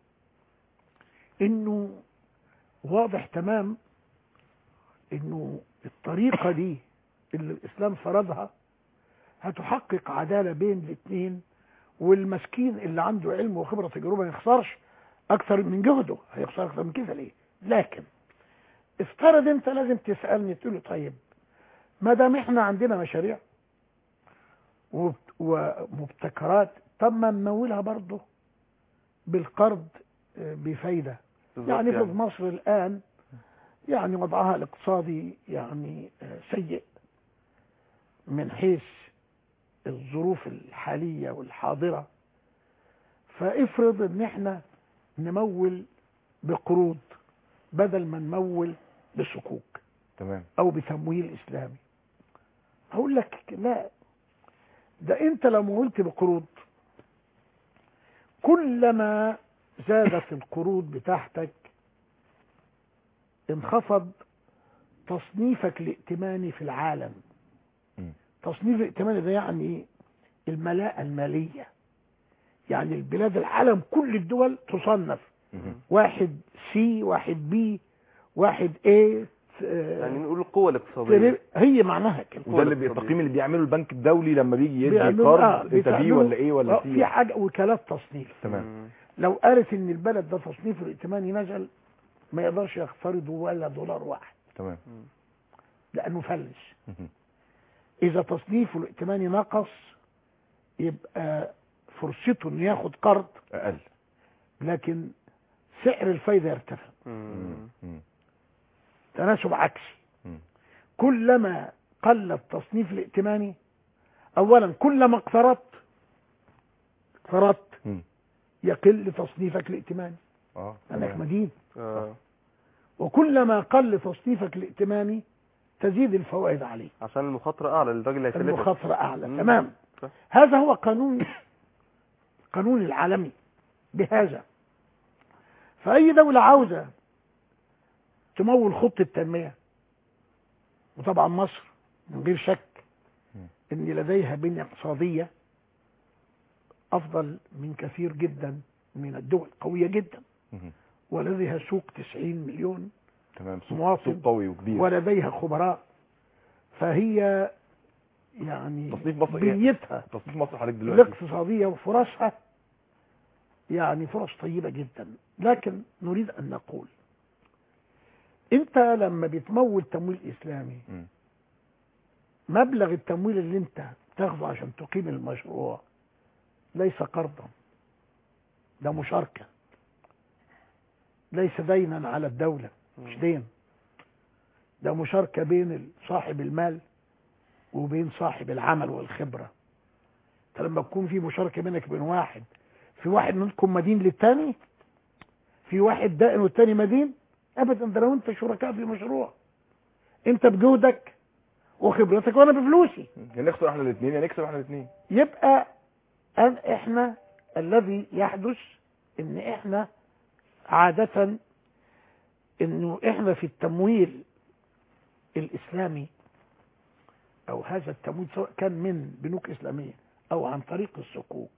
Speaker 7: انه واضح تمام انه الطريقة دي اللي الاسلام فرضها هتحقق عدالة بين الاثنين، والمسكين اللي عنده علم وخبرة تجربة ما يخسرش اكثر من جهده، هيخسر اكثر من كده ليه؟ لكن افترض انت لازم تسألني تقول له طيب ما دام احنا عندنا مشاريع ومبتكرات، طب ما نمولها برضه بالقرض بفايدة. يعني في مصر الآن يعني وضعها الاقتصادي يعني سيء من حيث الظروف الحالية والحاضرة، فافرض ان احنا نمول بقروض بدل ما نمول بصكوك.
Speaker 1: تمام.
Speaker 7: او بتمويل اسلامي. اقول لك لا، ده انت لو مولت بقروض كلما زادت القروض بتاعتك انخفض تصنيفك الائتماني في العالم. تصنيف الائتماني ده يعني الملاءة المالية، يعني البلاد العالم كل الدول تصنف واحد سي، واحد بي، واحد ايه،
Speaker 2: يعني نقول القوة الاقتصادية
Speaker 7: هي معناها كده.
Speaker 1: وده اللي التقييم اللي بيعمله البنك الدولي لما بيجي يدي قرض، انت بي ولا ايه ولا سي.
Speaker 7: في حاجة وكالات تصنيف.
Speaker 1: تمام.
Speaker 7: لو قالت ان البلد ده تصنيفه الائتماني نزل ما يقدرش يقترض ولا دولار واحد.
Speaker 1: تمام.
Speaker 7: لانه فلس. اذا تصنيفه الائتماني نقص يبقى فرصته انه ياخد قرض
Speaker 1: اقل،
Speaker 7: لكن سعر الفايدة يرتفع. تناسب عكسي. كلما قل التصنيف الائتماني اولا كلما اقترضت يقل تصنيفك الائتماني لانك مدين. وكلما قل تصنيفك الائتماني تزيد الفوائد عليه
Speaker 2: عشان المخاطرة اعلى للراجل اللي هيسلفك.
Speaker 7: المخاطرة اعلى. تمام. هذا هو قانون العالمي بهذا. فاي دولة عاوزة تمول خطة تنمية، وطبعا مصر من غير شك ان لديها بنية اقتصادية افضل من كثير جدا من الدول، قوية جدا، ولديها سوق 90 مليون
Speaker 1: تمام،
Speaker 7: مواطن،
Speaker 1: سوق قوي وكبير،
Speaker 7: ولديها خبراء. فهي يعني
Speaker 1: تصنيف مصر
Speaker 7: بنيتها
Speaker 1: تصنيف مصر حضرتك دلوقتي
Speaker 7: الاقتصادية وفرصها يعني فرص طيبة جدا. لكن نريد ان نقول انت لما بتمول تمويل اسلامي مبلغ التمويل اللي انت تاخده عشان تقيم المشروع ليس قرضا، ده مشاركة، ليس دينا على الدولة، مش دين، ده مشاركة بين صاحب المال وبين صاحب العمل والخبرة. فلما تكون في مشاركة بينك وبين واحد، في واحد منكم مدين للتاني، في واحد دائن والتاني مدين، ابدا. ده لو انت شركاء في مشروع، انت بجهدك وخبرتك وانا بفلوسي،
Speaker 1: يا نخسر احنا الاثنين يا نكسب احنا الاثنين.
Speaker 7: يبقى احنا الذي يحدث ان احنا عادة انه احنا في التمويل الاسلامي او هذا التمويل سواء كان من بنوك اسلامية او عن طريق الصكوك،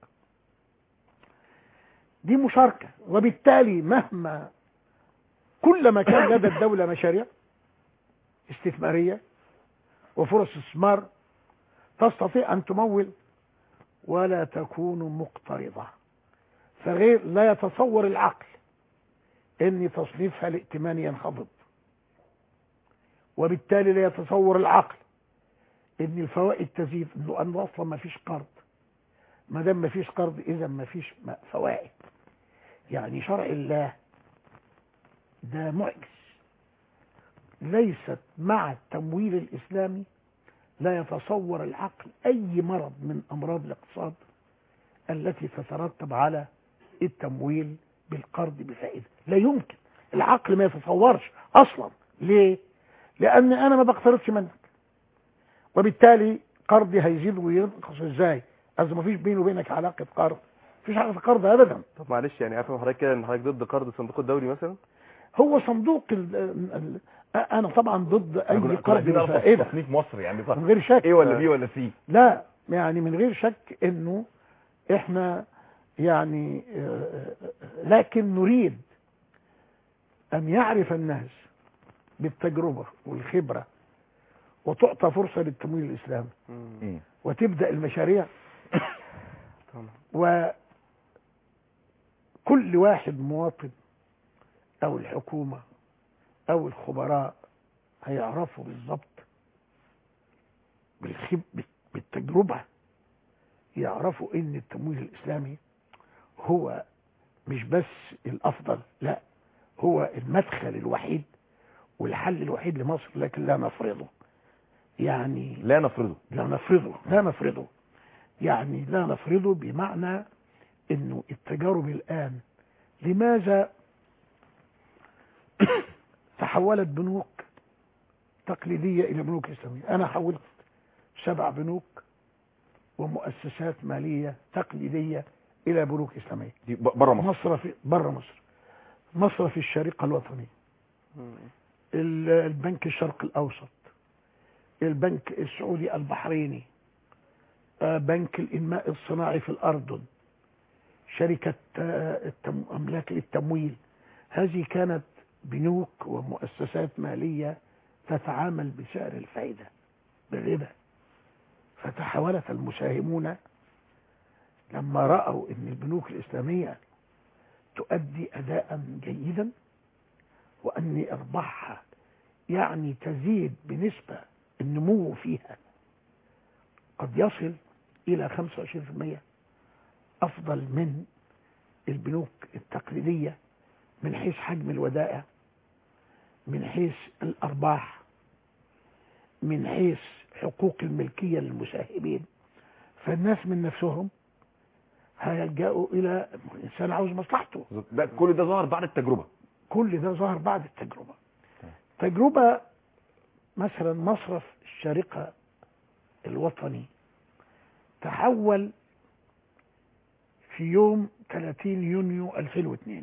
Speaker 7: دي مشاركة. وبالتالي مهما كلما كان لدى الدولة مشاريع استثمارية وفرص استثمار تستطيع ان تمول ولا تكون مقترضة. فغير لا يتصور العقل ان تصنيفها الائتماني ينخفض، وبالتالي لا يتصور العقل ان الفوائد تزيد، انه اصلا ما فيش قرض. ما دام ما فيش قرض اذا ما فيش فوائد. يعني شرع الله ده معجز. ليست مع التمويل الاسلامي لا يتصور العقل اي مرض من امراض الاقتصاد التي تترتب على التمويل بالقرض بفائده. لا يمكن، العقل ما يتصورش اصلا. ليه؟ لان انا ما بقترضش منك، وبالتالي قرضي هيزيد وينقص ازاي اذا ما فيش بيني وبينك علاقه قرض؟ مفيش علاقه قرض ابدا.
Speaker 2: طب معلش يعني افهم حضرتك كده ان حضرتك ضد قرض الصندوق الدولي مثلا؟
Speaker 7: هو صندوق انا طبعا ضد اي قرض بفائده
Speaker 1: تصنيف مصر يعني
Speaker 7: من غير شك.
Speaker 1: ايه ولا بي ولا سي؟
Speaker 7: لا يعني من غير شك انه احنا يعني لكن نريد ان يعرف الناس بالتجربة والخبرة وتعطى فرصة للتمويل الاسلامي وتبدأ المشاريع وكل واحد مواطن او الحكومة او الخبراء هيعرفوا بالضبط بالتجربة، يعرفوا ان التمويل الاسلامي هو مش بس الافضل، لا هو المدخل الوحيد والحل الوحيد لمصر، لكن لا نفرضه. يعني
Speaker 1: لا نفرضه
Speaker 7: يعني لا نفرضه بمعنى انه التجارب الان لماذا تحولت بنوك تقليدية الى بنوك اسلامية؟ انا حولت 7 بنوك ومؤسسات مالية تقليدية الى بنوك اسلامية
Speaker 1: دي بره مصر.
Speaker 7: بره مصر في الشريقة الوطنية، البنك الشرق الاوسط، البنك السعودي البحريني، بنك الانماء الصناعي في الاردن، شركة املاك التمويل. هذه كانت بنوك ومؤسسات مالية تتعامل بسعر الفائدة بالربا. فتحولت المساهمون لما رأوا ان البنوك الاسلامية تؤدي اداء جيدا وان ارباحها يعني تزيد بنسبة النمو فيها قد يصل الى 25% افضل من البنوك التقليدية من حيث حجم الودائع، من حيث الارباح، من حيث حقوق الملكية للمساهمين. فالناس من نفسهم هيلجأوا الى الانسان عاوز مصلحته.
Speaker 1: ده كل ده ظهر بعد التجربة. تجربة
Speaker 7: مثلا مصرف الشارقة الوطني تحول في يوم 30 يونيو 2002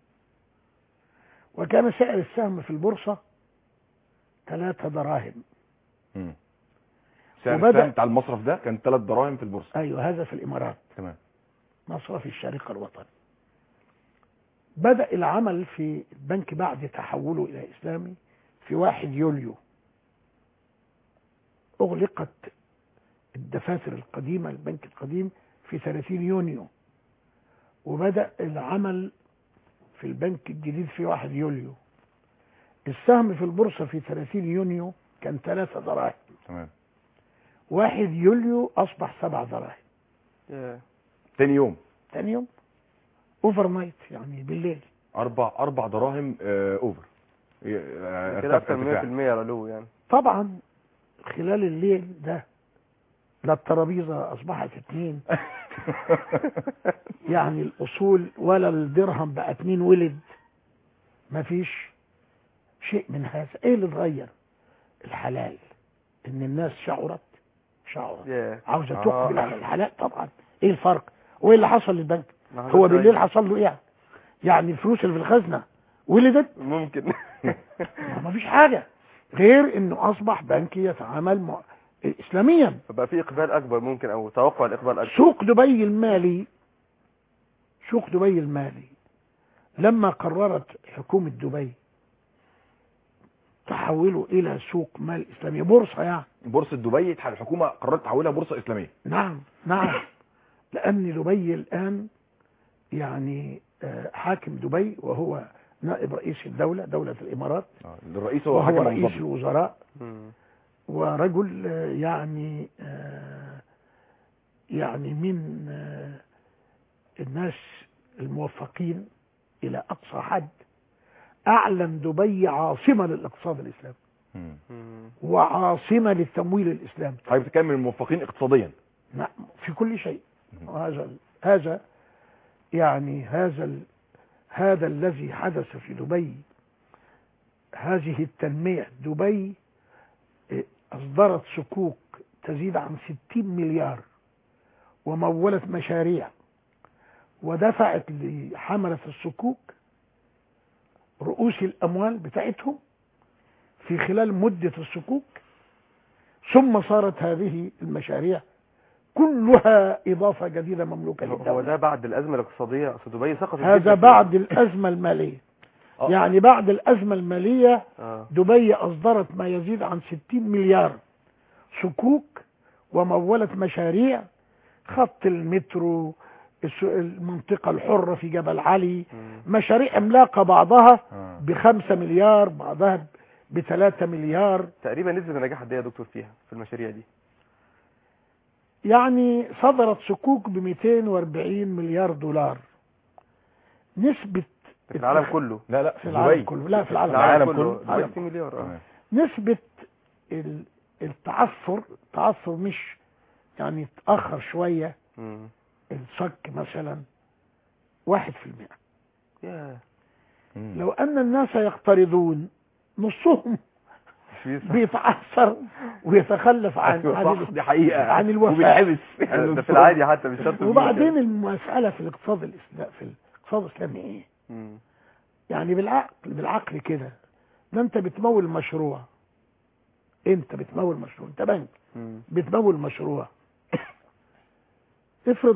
Speaker 7: وكان سعر السهم في البورصة 3 دراهم.
Speaker 1: سعر السهم بتاع المصرف ده كان 3 دراهم في البورصة.
Speaker 7: ايوه هذا في الامارات.
Speaker 1: تمام.
Speaker 7: مصرف الشارقة الوطني بدأ العمل في البنك بعد تحوله الى اسلامي في 1 يوليو. اغلقت الدفاتر القديمة البنك القديم في 30 يونيو وبدأ العمل في البنك الجديد في 1 يوليو. السهم في البورصة في 30 يونيو كان 3 دراهم،
Speaker 1: تمام.
Speaker 7: 1 يوليو أصبح 7 دراهم.
Speaker 1: تاني يوم
Speaker 7: تاني يوم اوفر نايت، يعني بالليل
Speaker 1: 4 دراهم اوفر
Speaker 2: كده اكتر من 100% علو يعني.
Speaker 7: طبعا خلال الليل ده لا الترابيزة أصبحت 2 يعني الأصول ولا الدرهم بقى 2 ولد، مفيش شيء من هذا. ايه اللي اتغير؟ الحلال، ان الناس شعرت عاوزة تقبل على الحلال. طبعا ايه الفرق وايه اللي حصل للبنك؟ هو بالليل حصل له ايه؟ يعني الفلوس اللي في الخزنة ولدت
Speaker 2: ممكن
Speaker 7: مفيش حاجة غير انه اصبح بنك يتعامل اسلاميا،
Speaker 2: فبقى في اقبال اكبر ممكن، او توقع الاقبال اكبر.
Speaker 7: سوق دبي المالي لما قررت حكومة دبي تحوله الى سوق مال اسلامي، بورصة يعني.
Speaker 1: بورصة دبي الحكومة قررت تحولها بورصة اسلامية.
Speaker 7: نعم لان دبي الان يعني حاكم دبي وهو نائب رئيس الدولة، دولة الامارات.
Speaker 1: الرئيس هو
Speaker 7: وهو
Speaker 1: حاكم
Speaker 7: رئيس
Speaker 1: الضبط.
Speaker 7: الوزراء ورجل يعني من الناس الموفقين الى اقصى حد. اعلن دبي عاصمة للاقتصاد الاسلامي وعاصمة للتمويل الاسلامي.
Speaker 1: حضرتك بتتكلم من الموفقين اقتصاديا.
Speaker 7: نعم في كل شيء. هذا يعني هذا الذي حدث في دبي، هذه التنمية. دبي اصدرت صكوك تزيد عن 60 مليار ومولت مشاريع ودفعت لحملة الصكوك رؤوس الاموال بتاعتهم في خلال مدة الصكوك، ثم صارت هذه المشاريع كلها اضافة جديدة مملوكة للدولة.
Speaker 2: هو ده بعد الازمة الاقتصادية؟ اصل دبي سقطت.
Speaker 7: هذا بعد الازمة المالية. يعني بعد الازمة المالية دبي اصدرت ما يزيد عن 60 مليار صكوك ومولت مشاريع، خط المترو، المنطقة الحرة في جبل علي، مشاريع عملاقة بعضها ب5 مليار بعضها ب3 مليار.
Speaker 2: تقريبا نسبة النجاح قد ايه يا دكتور فيها في المشاريع دي؟
Speaker 7: يعني صدرت صكوك ب 240 مليار دولار. نسبة
Speaker 2: في العالم كله؟
Speaker 1: لا
Speaker 7: في العالم كله. لا في
Speaker 2: العالم كله 60 مليار.
Speaker 7: نسبة التعثر مش يعني تأخر شوية. الصك مثلا 1%. لو ان الناس يقترضون نصهم بيتعثر ويتخلف عن
Speaker 1: دي حقيقة
Speaker 7: عن الوفاء.
Speaker 2: ده في العادي حتى مش شرط.
Speaker 7: وبعدين المسألة في الاقتصاد الاسلامي ايه؟ يعني بالعقل كده، ده انت بتمول مشروع، انت بنك بتمول مشروع. افرض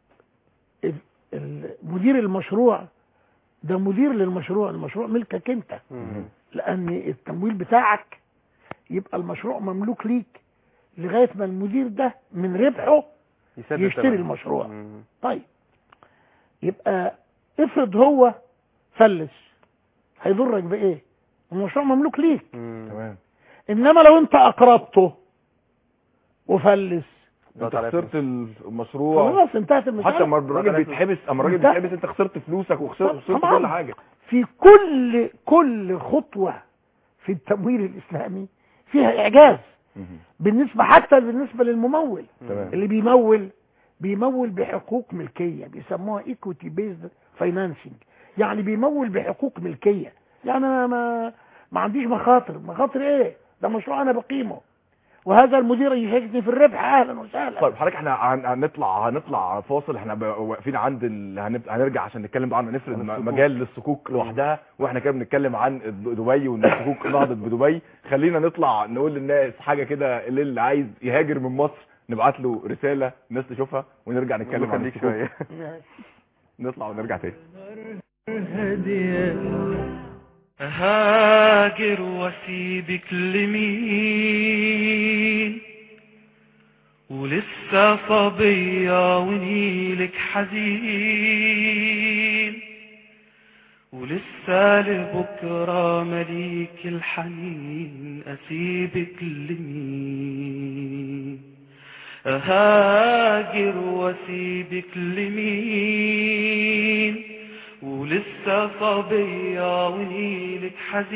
Speaker 7: مدير المشروع ده مدير للمشروع، المشروع ملكك انت، لان التمويل بتاعك يبقى المشروع مملوك ليك لغاية ما المدير ده من ربحه يشتري المشروع. طيب يبقى افرض هو فلس، هيضرك بايه؟ المشروع مملوك ليك.
Speaker 1: تمام.
Speaker 7: انما لو انت اقرضته وفلس،
Speaker 1: انت خسرت المشروع
Speaker 7: خلاص انتهت المسألة.
Speaker 1: حتى اما الراجل بيتحبس انت خسرت فلوسك وخسرت كل حاجة.
Speaker 7: في كل خطوة في التمويل الاسلامي فيها اعجاز حتى بالنسبة للممول. اللي بيمول بحقوق ملكية، بيسموها equity based financing، يعني بيمول بحقوق ملكية. يعني انا ما عنديش مخاطر ايه؟ ده مشروع انا بقيمه، وهذا المدير يشاركني في الربح، اهلا وسهلا.
Speaker 1: طيب حضرتك احنا هنطلع فاصل، احنا واقفين عند هنرجع عشان نتكلم عن نفرض مجال للصكوك لوحدها، واحنا كده بنتكلم عن دبي وان الصكوك نهضت بدبي. خلينا نطلع نقول للناس حاجه كده، اللي عايز يهاجر من مصر نبعت له رساله الناس تشوفها ونرجع نتكلم عن الصكوك شويه. نطلع ونرجع تاني.
Speaker 3: هاجر واسيبك لمين، ولسه صبية ونيلك حزين، ولسه لبكرة مليك الحنين أسيبك لمين أهاجر واسيبك لمين ولسه صبية ونيلك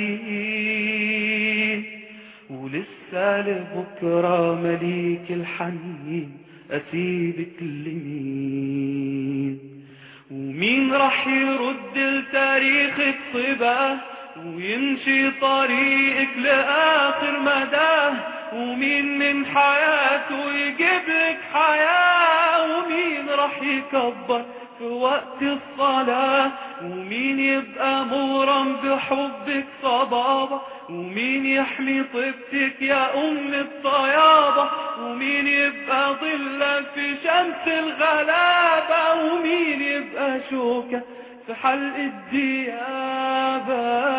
Speaker 3: حزين ولسه لبكرة مليك الحنين أسيبك لمين ومين رح يرد لتاريخك صباه ويمشي طريقك لآخر مداه ومين من حياته يجيب لك حياة ومين رح يكبر في وقت الصلاة ومين يبقى مغرم بحبك صبابة ومين يحمي طيبتك يا أم الطيابة ومين يبقى ظلك في شمس الغلابة ومين يبقى شوكة في حلق الديابة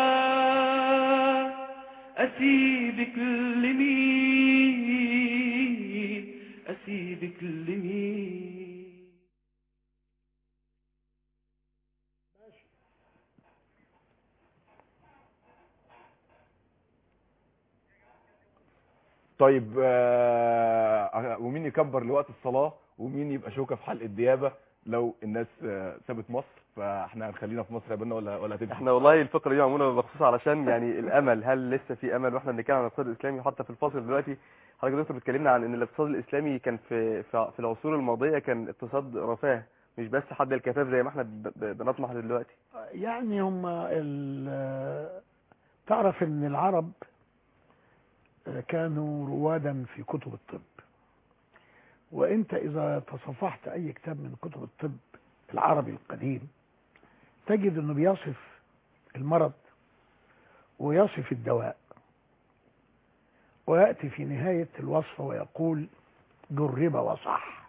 Speaker 3: أسيبك لمين أسيبك لمين
Speaker 1: طيب ومين يكبر لوقت الصلاة ومين يبقى شوكة في حلق الديابة لو الناس سابت مصر فاحنا هنخلينا في مصر يا بنا ولا هتبقى
Speaker 2: احنا والله الفقره دي معموله بخصوص علشان يعني الامل، هل لسه في امل؟ واحنا بنتكلم عن الاقتصاد الاسلامي حتى في الفصل دلوقتي حضرتك دكتور بتكلمنا عن ان الاقتصاد الاسلامي كان في العصور الماضيه كان اقتصاد رفاه مش بس حد الكفاف زي ما احنا بنطمح دلوقتي.
Speaker 7: يعني هم تعرف ان العرب كانوا روادا في كتب الطب، وانت اذا تصفحت اي كتاب من كتب الطب العربي القديم تجد انه بيصف المرض ويصف الدواء ويأتي في نهاية الوصف ويقول جرب وصح.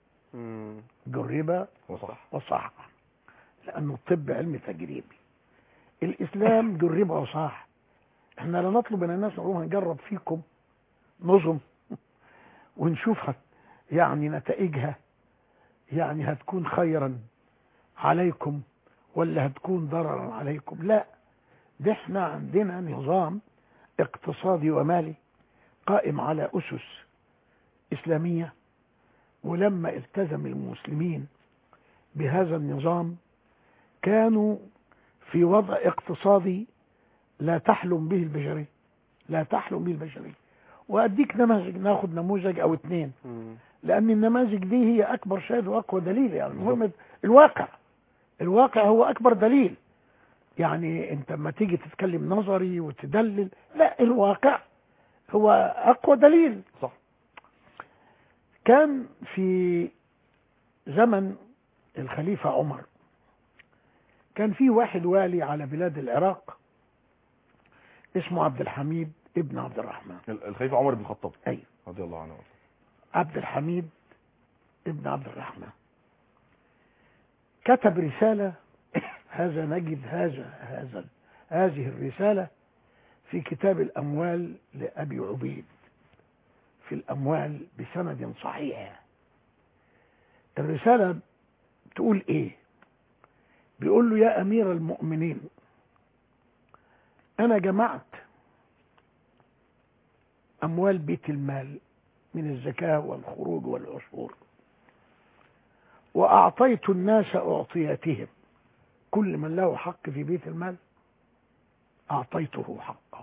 Speaker 7: جرب وصح لأنه الطب علم تجريبي. الإسلام جرب وصح. احنا لا نطلب من الناس نقول هنجرب فيكم نظم ونشوفها يعني نتائجها يعني هتكون خيرا عليكم ولا هتكون ضررا عليكم. لا، ده احنا عندنا نظام اقتصادي ومالي قائم على أسس إسلامية، ولما التزم المسلمين بهذا النظام كانوا في وضع اقتصادي لا تحلم به البشرية، لا تحلم به البشرية. وأديك نماذج، ناخد نموذج أو اتنين لأن النماذج دي هي أكبر شاهد وأقوى دليل. يعني المهم الواقع هو أكبر دليل. يعني أنت لما تيجي تتكلم نظري وتدلل، لا، الواقع هو أقوى دليل.
Speaker 1: صح.
Speaker 7: كان في زمن الخليفة عمر كان في واحد والي على بلاد العراق اسمه عبد الحميد ابن عبد الرحمن.
Speaker 1: الخليفة عمر بن الخطاب
Speaker 7: أيوه
Speaker 1: رضي الله عنه.
Speaker 7: عبد الحميد ابن عبد الرحمن كتب رسالة، هذا نجد هذه الرسالة في كتاب الأموال لأبي عبيد في الأموال بسند صحيح. الرسالة تقول إيه؟ بيقول له يا أمير المؤمنين، أنا جمعت أموال بيت المال من الزكاة والخروج والعشور وأعطيت الناس أعطياتهم، كل من له حق في بيت المال أعطيته حقه،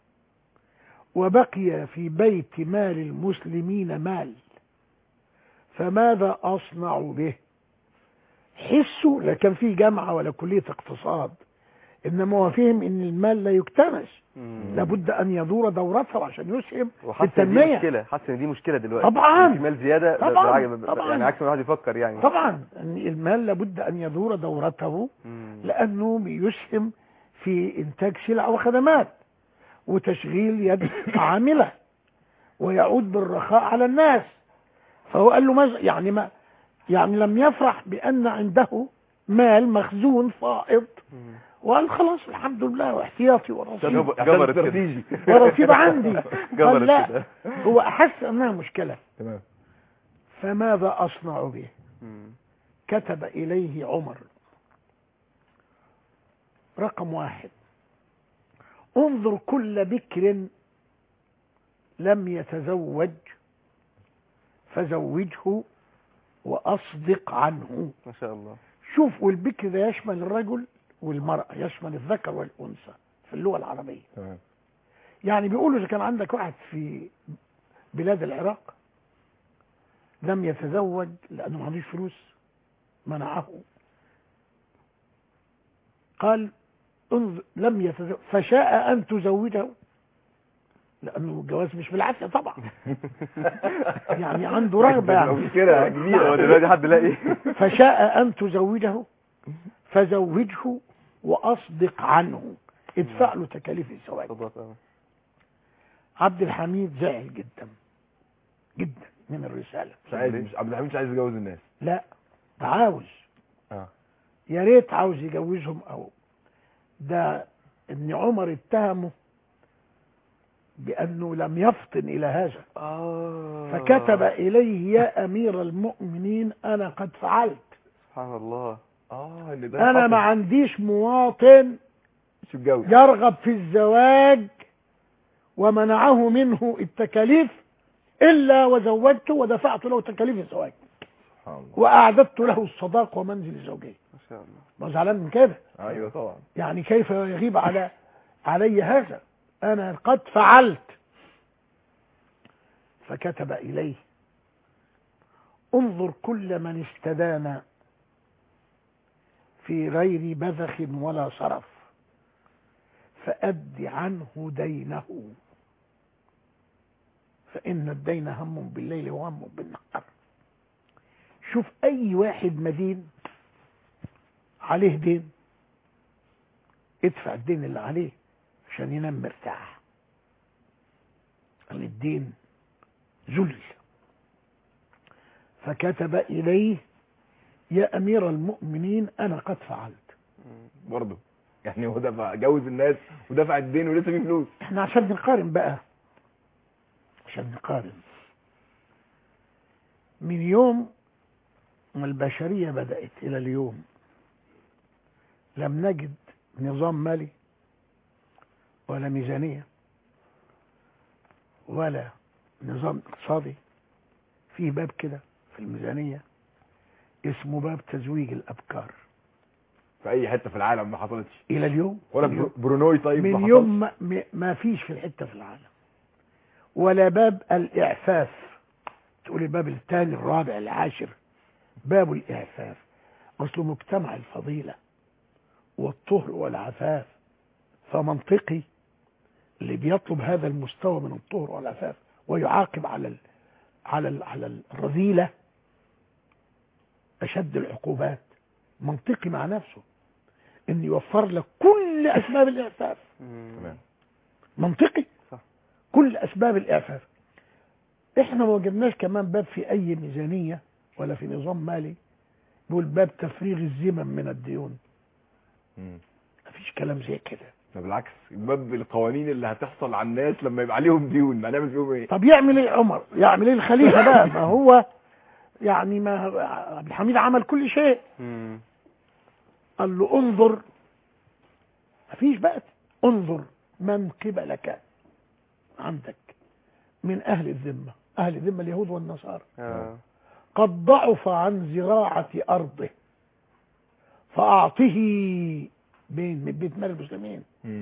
Speaker 7: وبقي في بيت مال المسلمين مال، فماذا أصنع به؟ حسوا، لا كان في جامعة ولا كلية اقتصاد، إنما هو فهم إن المال لا يكتنس، لابد أن يدور دورته عشان يسهم في التنمية.
Speaker 2: حاسس إن دي مشكلة دلوقتي
Speaker 7: طبعا
Speaker 2: في مال زيادة
Speaker 7: طبعا
Speaker 2: يعني عكس ما الواحد يفكر يعني.
Speaker 7: طبعا المال لابد أن يدور دورته لأنه بيسهم في إنتاج سلع وخدمات وتشغيل يد عاملة ويعود بالرخاء على الناس. فهو قال له ماذا يعني لم يفرح بأن عنده مال مخزون فائض وقال خلاص الحمد لله واحتياطي ورصيد عندي. قال لا، هو أحس أنها مشكلة.
Speaker 1: تمام.
Speaker 7: فماذا أصنع به؟ كتب إليه عمر رقم 1 انظر كل بكر لم يتزوج فزوجه وأصدق عنه.
Speaker 2: ما شاء الله.
Speaker 7: شوف، والبكر ده يشمل الرجل والمرأة، يشمل الذكر والأنثى في اللغة العربية.
Speaker 1: تمام.
Speaker 7: يعني بيقولوا إذا كان عندك واحد في بلاد العراق لم يتزوج لأنه ما عندوش فلوس، منعه، قال انظر لم يتزوج فشاء أن تزوجه، لأنه الجواز مش بالعافية طبعا. يعني عنده رغبة يعني.
Speaker 1: كده كبيرة.
Speaker 2: هو دلوقتي حد لاقي
Speaker 7: فشاء أن تزوجه فزوجه وأصدق عنه، ادفع له تكاليف الزواج. عبد الحميد زعل جدا جدا من الرسالة.
Speaker 1: مش عبد الحميد مش عايز يجوز الناس.
Speaker 7: لا، ده عاوز. يا ريت عاوز يجوزهم. أو ده ابن عمر اتهمه بأنه لم يفطن إلى هذا، فكتب إليه يا أمير المؤمنين أنا قد فعلت.
Speaker 2: سبحان الله.
Speaker 1: اللي ده
Speaker 7: أنا ما عنديش مواطن يرغب في الزواج ومنعه منه التكاليف إلا وزوجته ودفعت له تكاليف الزواج وأعددت له الصداق ومنزل الزوجية.
Speaker 2: ما شاء الله.
Speaker 7: ما زعلان من كده.
Speaker 1: ايوه طبعا.
Speaker 7: يعني كيف يغيب علي هذا؟ أنا قد فعلت. فكتب إليه انظر كل من استدان في غير بذخ ولا صرف فأد عنه دينه، فإن الدين هم بالليل وهم بالنهار. شوف أي واحد مدين عليه دين، ادفع الدين اللي عليه عشان ينام مرتاح. الدين ذل. فكتب إليه يا أمير المؤمنين أنا قد فعلت.
Speaker 1: برضه يعني هو دفع جوز الناس ودفع الدين ولسه فيه فلوس.
Speaker 7: احنا عشان نقارن بقى، عشان نقارن من يوم ما البشرية بدأت إلى اليوم لم نجد نظام مالي ولا ميزانية ولا نظام اقتصادي فيه باب كده في الميزانية اسمه باب تزويج الأبكار.
Speaker 1: في أي حتة في العالم ما حصلتش
Speaker 7: إلى اليوم.
Speaker 1: ولا برونوي طيب
Speaker 7: من
Speaker 1: ما
Speaker 7: يوم ما فيش في الحتة في العالم. ولا باب الإعفاف، تقول الباب الثاني الرابع العاشر، باب الإعفاف. أصله مجتمع الفضيلة والطهر والعفاف، فمنطقي اللي بيطلب هذا المستوى من الطهر والعفاف ويعاقب على الرذيلة أشد العقوبات، منطقي مع نفسه إن يوفر لك كل أسباب الإعفاف.
Speaker 1: تمام.
Speaker 7: منطقي
Speaker 2: صح.
Speaker 7: كل أسباب الإعفاف. إحنا ما وجدناش كمان باب في أي ميزانية ولا في نظام مالي بيقول باب تفريغ الذمم من الديون. مفيش كلام زي كده.
Speaker 1: ده بالعكس، باب القوانين اللي هتحصل على الناس لما يبقى عليهم ديون هنعمل فيهم ايه؟
Speaker 7: طب يعمل ايه عمر؟ يعمل ايه الخليفه بقى؟ ما هو يعني ما عبد الحميد عمل كل شيء. قال له انظر، مفيش بقى، انظر من قبلك عندك من اهل الذمه، اهل الذمه اليهود والنصارى، قد ضعف عن زراعه ارضه فاعطه من بيت مال المسلمين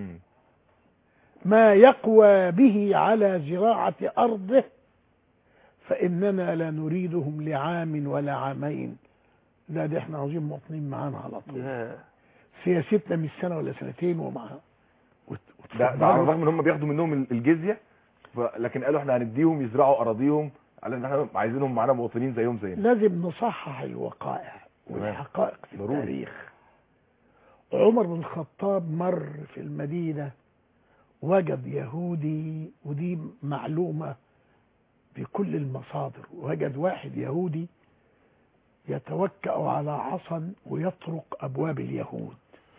Speaker 7: ما يقوى به على زراعة أرضه، فإننا لا نريدهم لعام ولا عامين، لا ده احنا عاوزين مواطنين معانا على طول. سياستنا مش سنة ولا سنتين ومعاها.
Speaker 1: ده على الرغم ان هم بياخدوا منهم الجزية، لكن قالوا احنا هنديهم يزرعوا أراضيهم على ان احنا عايزينهم معانا مواطنين زيهم زينا.
Speaker 7: لازم نصحح الوقائع والحقائق في التاريخ. عمر بن الخطاب مر في المدينة وجد يهودي، ودي معلومة بكل المصادر، وجد واحد يهودي يتوكأ على عصا ويطرق أبواب اليهود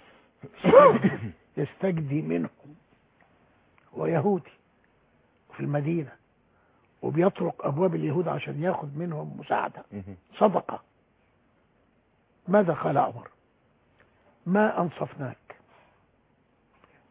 Speaker 7: يستجدي منهم، ويهودي في المدينة وبيطرق أبواب اليهود عشان ياخد منهم مساعدة صدقة. ماذا قال عمر؟ ما أنصفناك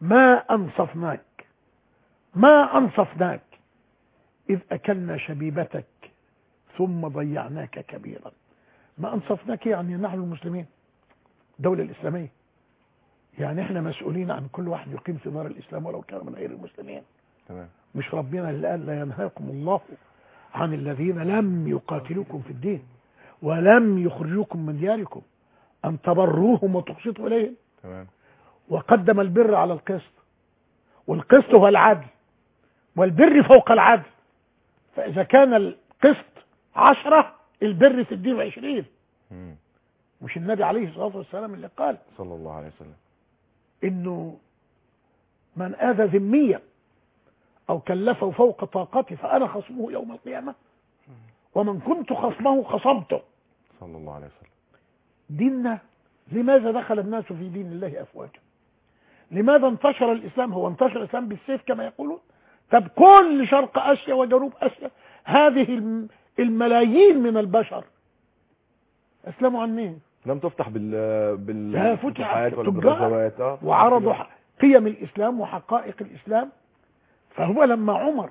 Speaker 7: ما أنصفناك إذ أكلنا شبيبتك ثم ضيعناك كبيرا. ما أنصفناك يعني نحن المسلمين الدولة الإسلامية، يعني احنا مسؤولين عن كل واحد يقيم في دار الإسلام ولو كان من غير المسلمين.
Speaker 1: تمام.
Speaker 7: مش ربنا اللي قال لا ينهاكم الله عن الذين لم يقاتلوكم في الدين ولم يخرجوكم من دياركم أن تبروهم وتقسطوا إليهم.
Speaker 1: تمام.
Speaker 7: وقدم البر على القسط، والقسط هو العدل، والبر فوق العدل. فإذا كان القسط 10 البر في الدين 20. مش النبي عليه الصلاة والسلام اللي قال
Speaker 1: صلى الله عليه وسلم
Speaker 7: إنه من آذى ذميا أو كلفه فوق طاقته فأنا خصمه يوم القيامة، ومن كنت خصمه خصمته.
Speaker 1: صلى الله عليه وسلم.
Speaker 7: ديننا لماذا دخل الناس في دين الله أفواجا؟ لماذا انتشر الإسلام؟ هو انتشر الإسلام بالسيف كما يقولون؟ طب كل شرق آسيا وجنوب آسيا هذه الملايين من البشر أسلموا عن مين؟
Speaker 1: لم تفتح
Speaker 7: فتحت
Speaker 1: ولا بالغزوات
Speaker 7: وعرضوا قيم الإسلام وحقائق الإسلام. فهو لما عمر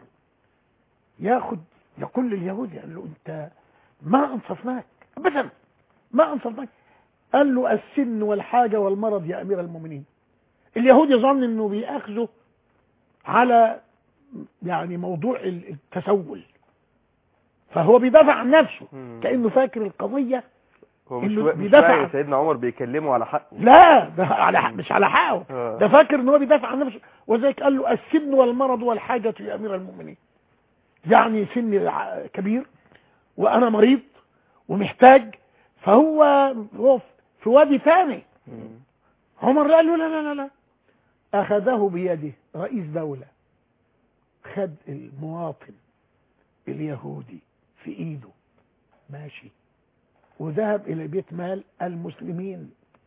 Speaker 7: يقول لليهود قال له أنت ما أنصفناك أبدا، ما أنصفناك. قال له السن والحاجة والمرض يا أمير المؤمنين. اليهود يظن أنه بيأخذوا على يعني موضوع التسول، فهو بيدافع عن نفسه كأنه فاكر القضية.
Speaker 2: هو مش بيدافع. سيدنا عمر بيكلمه على حقه.
Speaker 7: لا ده مش على حقه، ده فاكر ان هو بيدافع عن نفسه. وذلك قال له السن والمرض والحاجة يا أمير المؤمنين، يعني سني كبير وأنا مريض ومحتاج. فهو في وادي ثاني. عمر قال له لا لا لا، أخذه بيده رئيس دولة، خد المواطن اليهودي في إيده ماشي وذهب إلى بيت مال المسلمين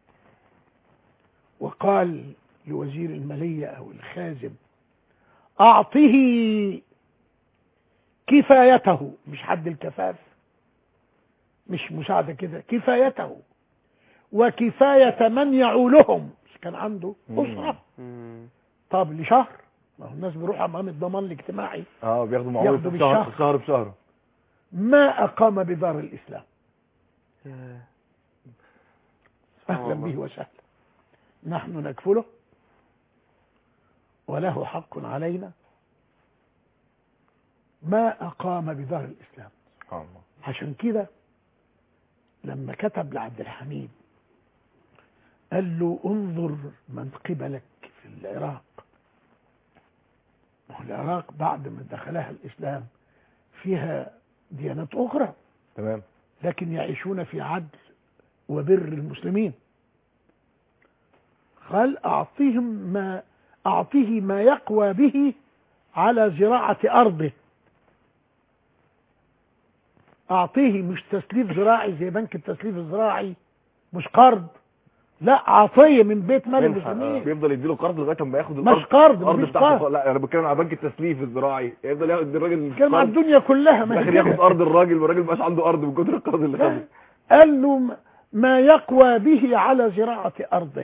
Speaker 7: وقال لوزير المالية أو الخازن أعطه كفايته، مش حد الكفاف، مش مساعدة كده، كفايته وكفاية من يعولهم. مش كان عنده أسرة؟ طب لشهر، ما هو الناس بيروحوا أمام الضمان الاجتماعي
Speaker 1: بياخدوا معونه شهر بشهر.
Speaker 7: ما أقام بدار الإسلام. أهلا به وسهلا، نحن نكفله وله حق علينا. ما أقام بدار الإسلام. عشان كده لما كتب لعبد الحميد قال له انظر من قبلك في العراق. العراق بعد ما دخلها الإسلام فيها ديانات أخرى،
Speaker 1: تمام،
Speaker 7: لكن يعيشون في عدل وبر المسلمين. قال أعطيه ما يقوى به على زراعة أرضه. أعطيه مش تسليف زراعي زي بنك التسليف الزراعي، مش قرض، لا عطية من بيت مال المسلمين.
Speaker 1: بيفضل يديله قرض لغايه ما ياخد
Speaker 7: مش قرض، مش
Speaker 1: بتاعته. لا انا بتكلم على بنك التسليف الزراعي، يفضل ياخد الراجل
Speaker 7: بتكلم على الدنيا كلها.
Speaker 1: في الاخر ياخد ارض الراجل والراجل مبقاش عنده ارض من كتر القرض اللي خده.
Speaker 7: قال له ما يقوى به على زراعة أرضه.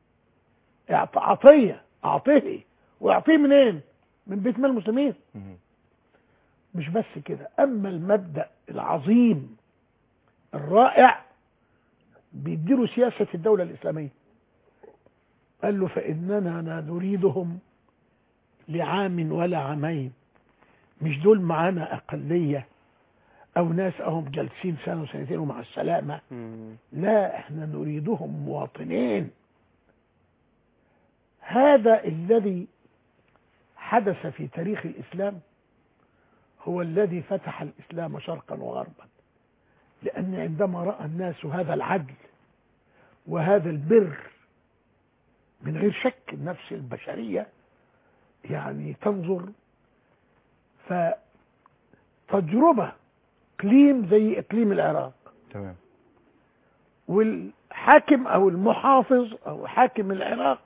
Speaker 7: عطية، أعطيه، ويعطيه منين؟ من بيت مال المسلمين. مش بس كده، أما المبدأ العظيم الرائع بيديله سياسة الدولة الإسلامية. قال له فإننا نريدهم لعام ولا عامين، مش دول معانا أقلية أو ناس أهم جالسين سنة وسنتين ومع السلامة. لا، احنا نريدهم مواطنين. هذا الذي حدث في تاريخ الإسلام هو الذي فتح الإسلام شرقا وغربا، لأن عندما رأى الناس هذا العدل وهذا البر، من غير شك النفس البشرية يعني تنظر، فتجربة اقليم زي اقليم العراق،
Speaker 1: تمام،
Speaker 7: والحاكم او المحافظ او حاكم العراق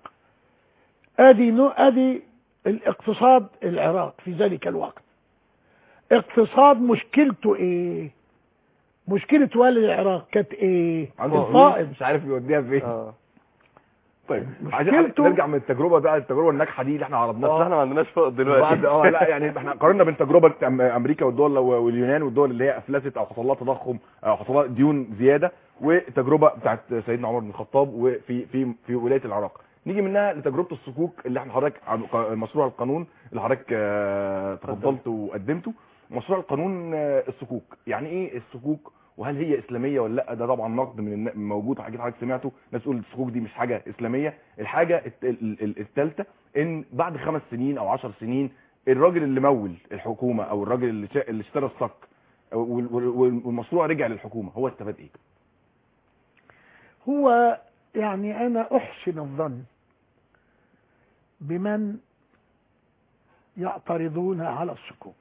Speaker 7: ادي الاقتصاد العراق في ذلك الوقت. اقتصاد مشكلته ايه؟ مشكلة والي العراق كانت ايه؟ الفائض،
Speaker 1: مش عارف يوديها فين. طيب عايزين نرجع من التجربه بقى، التجربه الناجحه دي اللي احنا
Speaker 2: اصل
Speaker 1: عرضناها
Speaker 2: احنا ما عندناش فوق دلوقتي
Speaker 1: بعد لا يعني احنا قارنا بين تجربه امريكا والدول واليونان والدول اللي هي افلست او حصل لها تضخم او حصل لها ديون زياده، وتجربه بتاعت سيدنا عمر بن الخطاب وفي في ولايه العراق. نيجي منها لتجربه الصكوك اللي احنا حضرتك مشروع القانون اللي حضرتك تفضلت وقدمته. مشروع القانون الصكوك، يعني ايه الصكوك وهل هي اسلاميه ولا لا؟ ده طبعا نقد من موجود، اكيد حضرتك سمعته، ناس تقول الصكوك دي مش حاجه اسلاميه. الحاجه الثالثه ان بعد 5 سنين او 10 سنين الراجل اللي مول الحكومه او الراجل اللي اشترى الصك والمشروع رجع للحكومه، هو استفاد ايه؟
Speaker 7: هو يعني انا احسن الظن بمن يعترضون على الصكوك،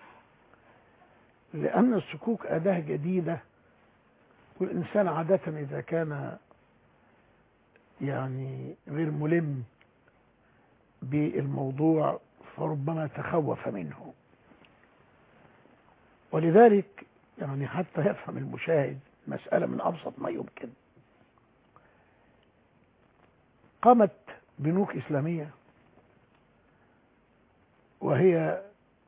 Speaker 7: لأن الصكوك أداة جديدة، والإنسان عادة إذا كان يعني غير ملم بالموضوع فربما تخوف منه، ولذلك يعني حتى يفهم المشاهد مسألة من أبسط ما يمكن. قامت بنوك إسلامية وهي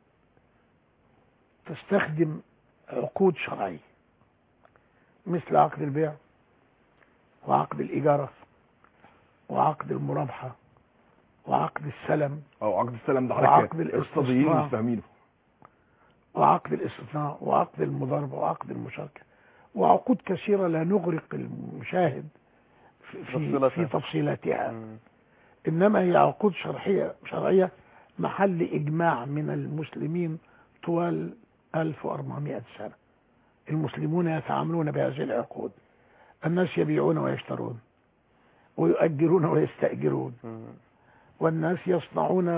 Speaker 7: تستخدم عقود شرعية مثل عقد البيع وعقد الإجارة وعقد المرابحة وعقد السلم،
Speaker 1: او عقد السلم ده
Speaker 7: وعقد
Speaker 1: الاقتصاديين مش فاهمينه،
Speaker 7: وعقد الاستثناء وعقد المضاربة وعقد المشاركة، وعقود كثيرة لا نغرق المشاهد في تفصيلاتها، إنما هي عقود شرعية محل إجماع من المسلمين طوال 1400 سنة. المسلمون يتعاملون بهذه العقود، الناس يبيعون ويشترون ويؤجرون ويستأجرون، والناس يصنعون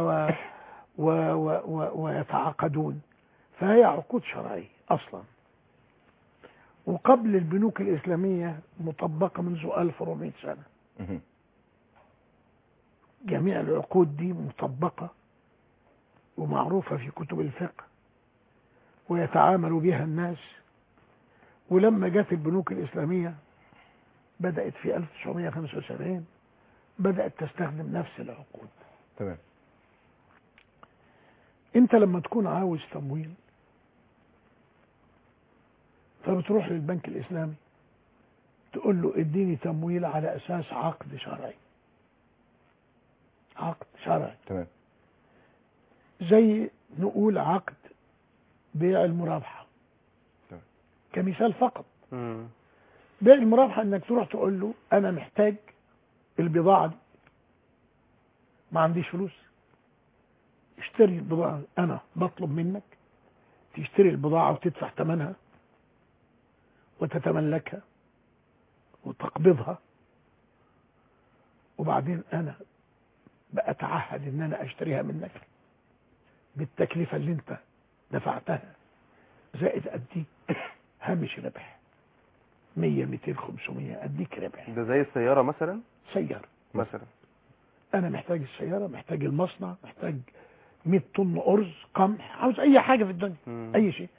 Speaker 7: ويتعاقدون، فهي عقود شرعية أصلا، وقبل البنوك الإسلامية مطبقة منذ 1400 سنة. جميع العقود دي مطبقة ومعروفة في كتب الفقه ويتعامل بها الناس. ولما جت البنوك الإسلامية بدأت في 1975 بدأت تستخدم نفس العقود.
Speaker 1: تمام.
Speaker 7: انت لما تكون عاوز تمويل فبتروح للبنك الإسلامي تقول له اديني تمويل على أساس عقد شرعي، عقد شرعي.
Speaker 1: تمام.
Speaker 7: زي نقول عقد بيع المرابحة كمثال فقط. بيع المرابحة انك تروح تقول له انا محتاج البضاعة دي، ما عنديش فلوس، اشتري البضاعة، انا بطلب منك تشتري البضاعة وتدفع ثمنها وتتملكها وتقبضها، وبعدين انا بأتعهد ان انا اشتريها منك بالتكلفة اللي انت دفعتها زائد اديك هامش ربح 100 200 500 اديك ربح.
Speaker 2: ده زي السيارة مثلا؟
Speaker 7: سيارة
Speaker 2: مثلا
Speaker 7: انا محتاج السيارة، محتاج المصنع، محتاج 100 طن ارز قمح، عاوز اي حاجة في الدنيا اي شيء،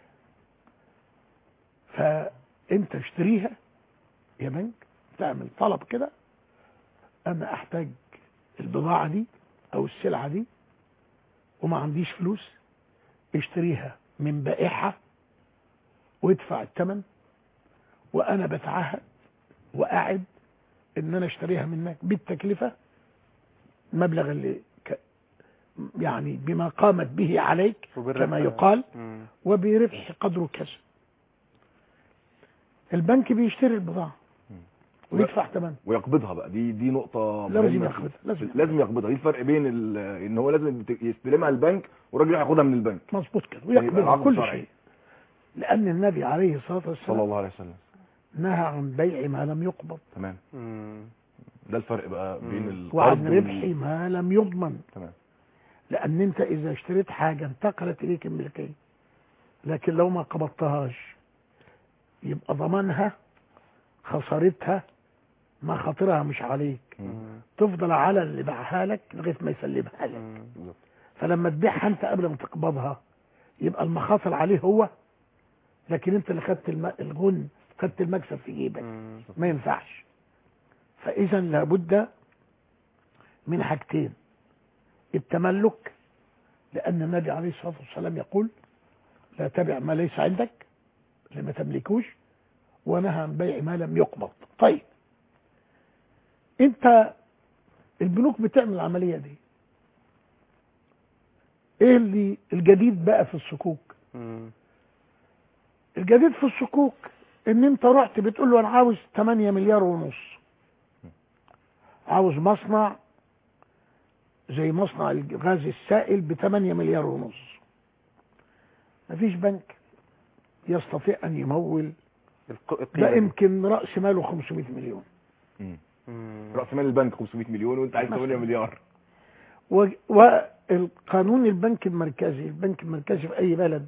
Speaker 7: فانت اشتريها يا بنك، تعمل طلب كده انا احتاج البضاعة دي او السلعة دي وما عنديش فلوس، اشتريها من بائعها وادفع الثمن، وانا بتعهد واعد ان انا اشتريها منك بالتكلفة المبلغ اللي يعني بما قامت به عليك كما يقال، وبربح قدره كذا. البنك بيشتري البضاعة ويدفع ثمن
Speaker 1: ويقبضها بقى، دي نقطة
Speaker 7: لازم يقبضها،
Speaker 1: لازم يقبضها. دي الفرق بين ان هو لازم يستلمها البنك والراجل ياخدها من البنك.
Speaker 7: مظبوط كده، ويقبضها كل شيء، لأن النبي عليه الصلاة والسلام
Speaker 1: صلى الله عليه وسلم
Speaker 7: نهى عن بيع ما لم يقبض.
Speaker 1: تمام. ده الفرق بقى بين القرض
Speaker 7: وعن ربح ما لم يضمن.
Speaker 1: تمام.
Speaker 7: لأن أنت إذا اشتريت حاجة انتقلت إليك الملكية، لكن لو ما قبضتهاش يبقى ضمانها خسارتها مخاطرها مش عليك، تفضل على اللي باعها لك لغايه ما يسلمها لك. فلما تبيعها انت قبل ما تقبضها يبقى المخاطر عليه هو، لكن انت اللي خدت الغن، خدت المكسب في جيبك، ما ينفعش. فاذا لابد من حاجتين: التملك، لأن النبي عليه الصلاة والسلام يقول: لا تبع ما ليس عندك اللي ما تملكوش، ونهى عن بيع ما لم يقبض. طيب انت البنوك بتعمل العملية دي، ايه اللي الجديد بقى في الصكوك؟ الجديد في الصكوك ان انت رحت بتقول له انا عاوز 8 مليار ونص، عاوز مصنع زي مصنع الغاز السائل ب 8 مليار ونص. مفيش بنك يستطيع ان يمول ده، يمكن رأس ماله 500 مليون.
Speaker 1: رأس مال البنك 500 مليون وانت عايز 8 مليار.
Speaker 7: والقانون البنك المركزي في اي بلد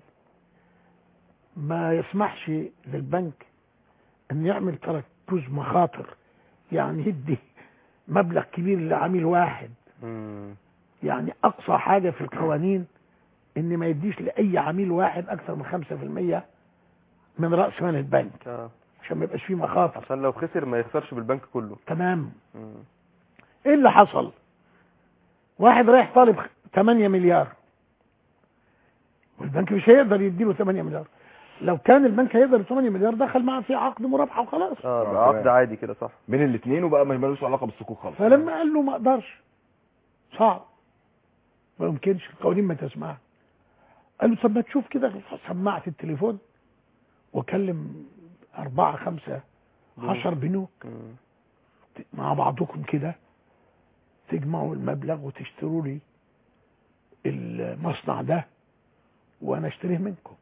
Speaker 7: ما يسمحش للبنك ان يعمل تركز مخاطر، يعني يدي مبلغ كبير لعميل واحد. يعني اقصى حاجة في القوانين ان ما يديش لاي عميل واحد اكثر من 5% من رأس مال البنك، عشان ما يبقاش فيه مخاطر،
Speaker 2: عشان لو خسر ما يخسرش بالبنك كله.
Speaker 7: تمام. ايه اللي حصل؟ واحد رايح طالب 8 مليار والبنك مش هيقدر يديله 8 مليار. لو كان البنك هيقدر 8 مليار دخل معاه في عقد مرابحه وخلاص.
Speaker 2: عقد عادي كده، صح،
Speaker 1: بين الاثنين، وبقى ما ملوش علاقه بالصكوك خالص.
Speaker 7: فلما قال له ما اقدرش، صعب، ما يمكنش، القوانين ما تسمعها. قال له طب ما تشوف كده، سمعت التليفون وكلم 4 5 10 بنوك مع بعضكم كده، تجمعوا المبلغ وتشتروا لي المصنع ده وانا اشتريه منكم.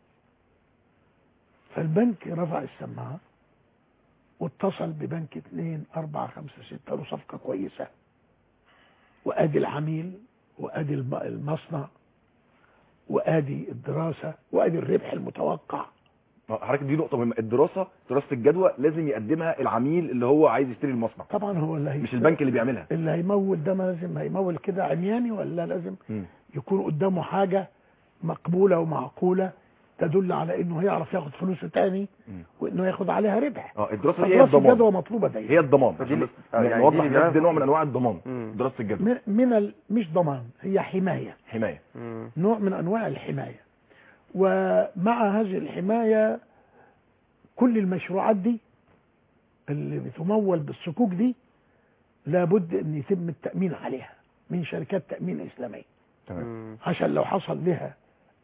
Speaker 7: فالبنك رفع السماعه واتصل ببنك 2 4 5 6 له صفقه كويسه، وادي العميل وادي المصنع وادي الدراسه وادي الربح المتوقع.
Speaker 1: حضرتك دي نقطه مهمه، دراسه الجدوى لازم يقدمها العميل اللي هو عايز يشتري المصنع.
Speaker 7: طبعا هو اللي
Speaker 1: مش البنك اللي بيعملها.
Speaker 7: اللي هيمول ده ما لازم هيمول كده عمياني، ولا لازم يكون قدامه حاجه مقبوله ومعقوله تدل على انه هيعرف ياخد فلوسه تاني وانه ياخد عليها ربح.
Speaker 1: الدراسه هي الضمان.
Speaker 7: الجدوى مطلوبه دايما،
Speaker 1: هي الضمان. يعني نوضح للناس ده نوع من انواع الضمان. دراسه الجدوى
Speaker 7: مش ضمان، هي حمايه. نوع من انواع الحمايه. ومع هذه الحمايه كل المشروعات دي اللي بتمول بالصكوك دي لابد ان يتم التأمين عليها من شركات تأمين إسلامية.
Speaker 1: تمام.
Speaker 7: عشان لو حصل لها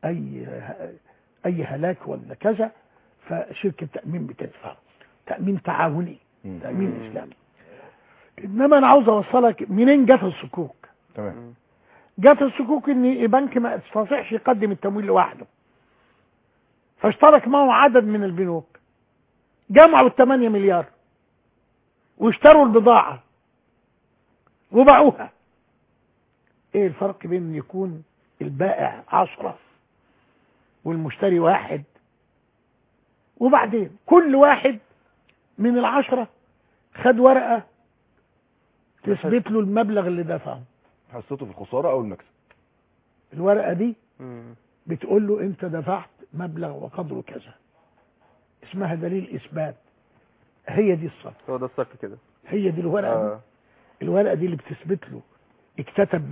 Speaker 7: اي هلاك ولا كذا، فشركة تأمين بتدفع تأمين تعاوني، تأمين إسلامي. انما انا عاوز اوصلك منين جت الصكوك.
Speaker 1: تمام.
Speaker 7: جت الصكوك ان البنك ما يستطيعش يقدم التمويل لوحده، فاشترك معه عدد من البنوك، جمعوا 8 مليار واشتروا البضاعة وباعوها. ايه الفرق بين ان يكون البائع 10 والمشتري 1، وبعدين كل واحد من 10 خد ورقة تثبت له المبلغ اللي دفعه،
Speaker 1: حصته في الخسارة او المكسب.
Speaker 7: الورقة دي بتقول له انت دفعت مبلغ وقدره كذا، اسمها دليل اثبات. هي دي الصك،
Speaker 2: هو ده الصك كده،
Speaker 7: هي دي الورقة دي. الورقة دي اللي بتثبت له اكتتب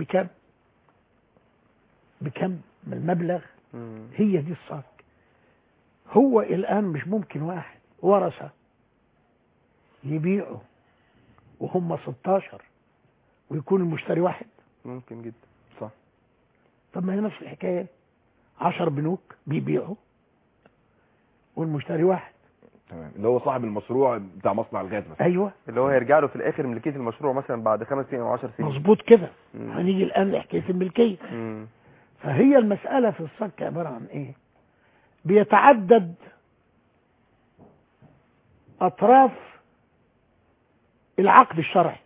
Speaker 7: بكم من المبلغ. هي دي الصك. هو الان مش ممكن واحد ورثة يبيعوا وهم 16 ويكون المشتري 1.
Speaker 2: ممكن جدا، صح.
Speaker 7: طب ما هي نفس الحكاية، 10 بنوك بيبيعوا والمشتري 1.
Speaker 1: تمام. اللي هو صاحب المشروع بتاع مصنع الغاز مثلا.
Speaker 7: ايوه،
Speaker 2: اللي هو هيرجع له في الاخر ملكية المشروع مثلا بعد 5 سنين او 10 سنين.
Speaker 7: مظبوط كده. هنيجي الان لحكاية الملكية. فهي المسألة في الصك عبارة عن ايه؟ بيتعدد اطراف العقد الشرعي.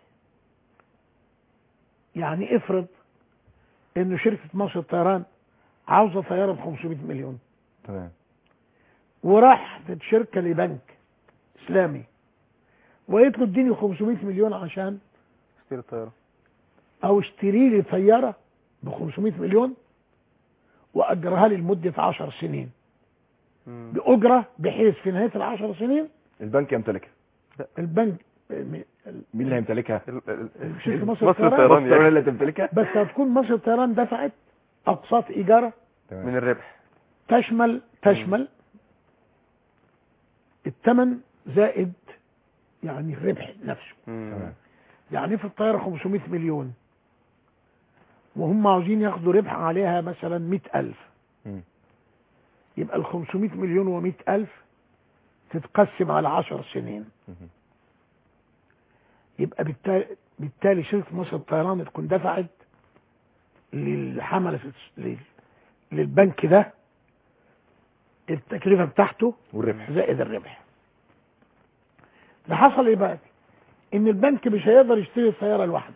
Speaker 7: يعني افرض انه شركة مصر الطيران عاوزة طيارة ب500 مليون.
Speaker 1: تمام.
Speaker 7: وراح شركة لبنك اسلامي وقالت له اديني 500 مليون عشان
Speaker 2: اشتري الطيارة، او
Speaker 7: اشتري لي طيارة ب500 مليون واجرها لي لمدة 10 سنين بأجرة، بحيث في نهاية ال10 سنين
Speaker 1: البنك يمتلكها.
Speaker 7: البنك
Speaker 1: مين اللي هيمتلكها؟
Speaker 7: شركة مصر
Speaker 2: مصر
Speaker 7: الطيران
Speaker 1: مصر اللي هتمتلكها.
Speaker 7: بس هتكون مصر الطيران دفعت اقساط ايجارها
Speaker 2: من الربح.
Speaker 7: تشمل الثمن زائد يعني الربح نفسه.
Speaker 2: تمام.
Speaker 7: يعني في الطيارة 500 مليون وهم عاوزين ياخدوا ربح عليها مثلا 100,000، يبقى ال 500 مليون و100,000 تتقسم على 10 سنين. يبقى بالتالي شركة مصر الطيران تكون دفعت للحملة للبنك ده التكلفة بتاعته
Speaker 1: والربح
Speaker 7: زائد الربح. ده حصل ايه بقى؟ ان البنك مش هيقدر يشتري السيارة لوحده،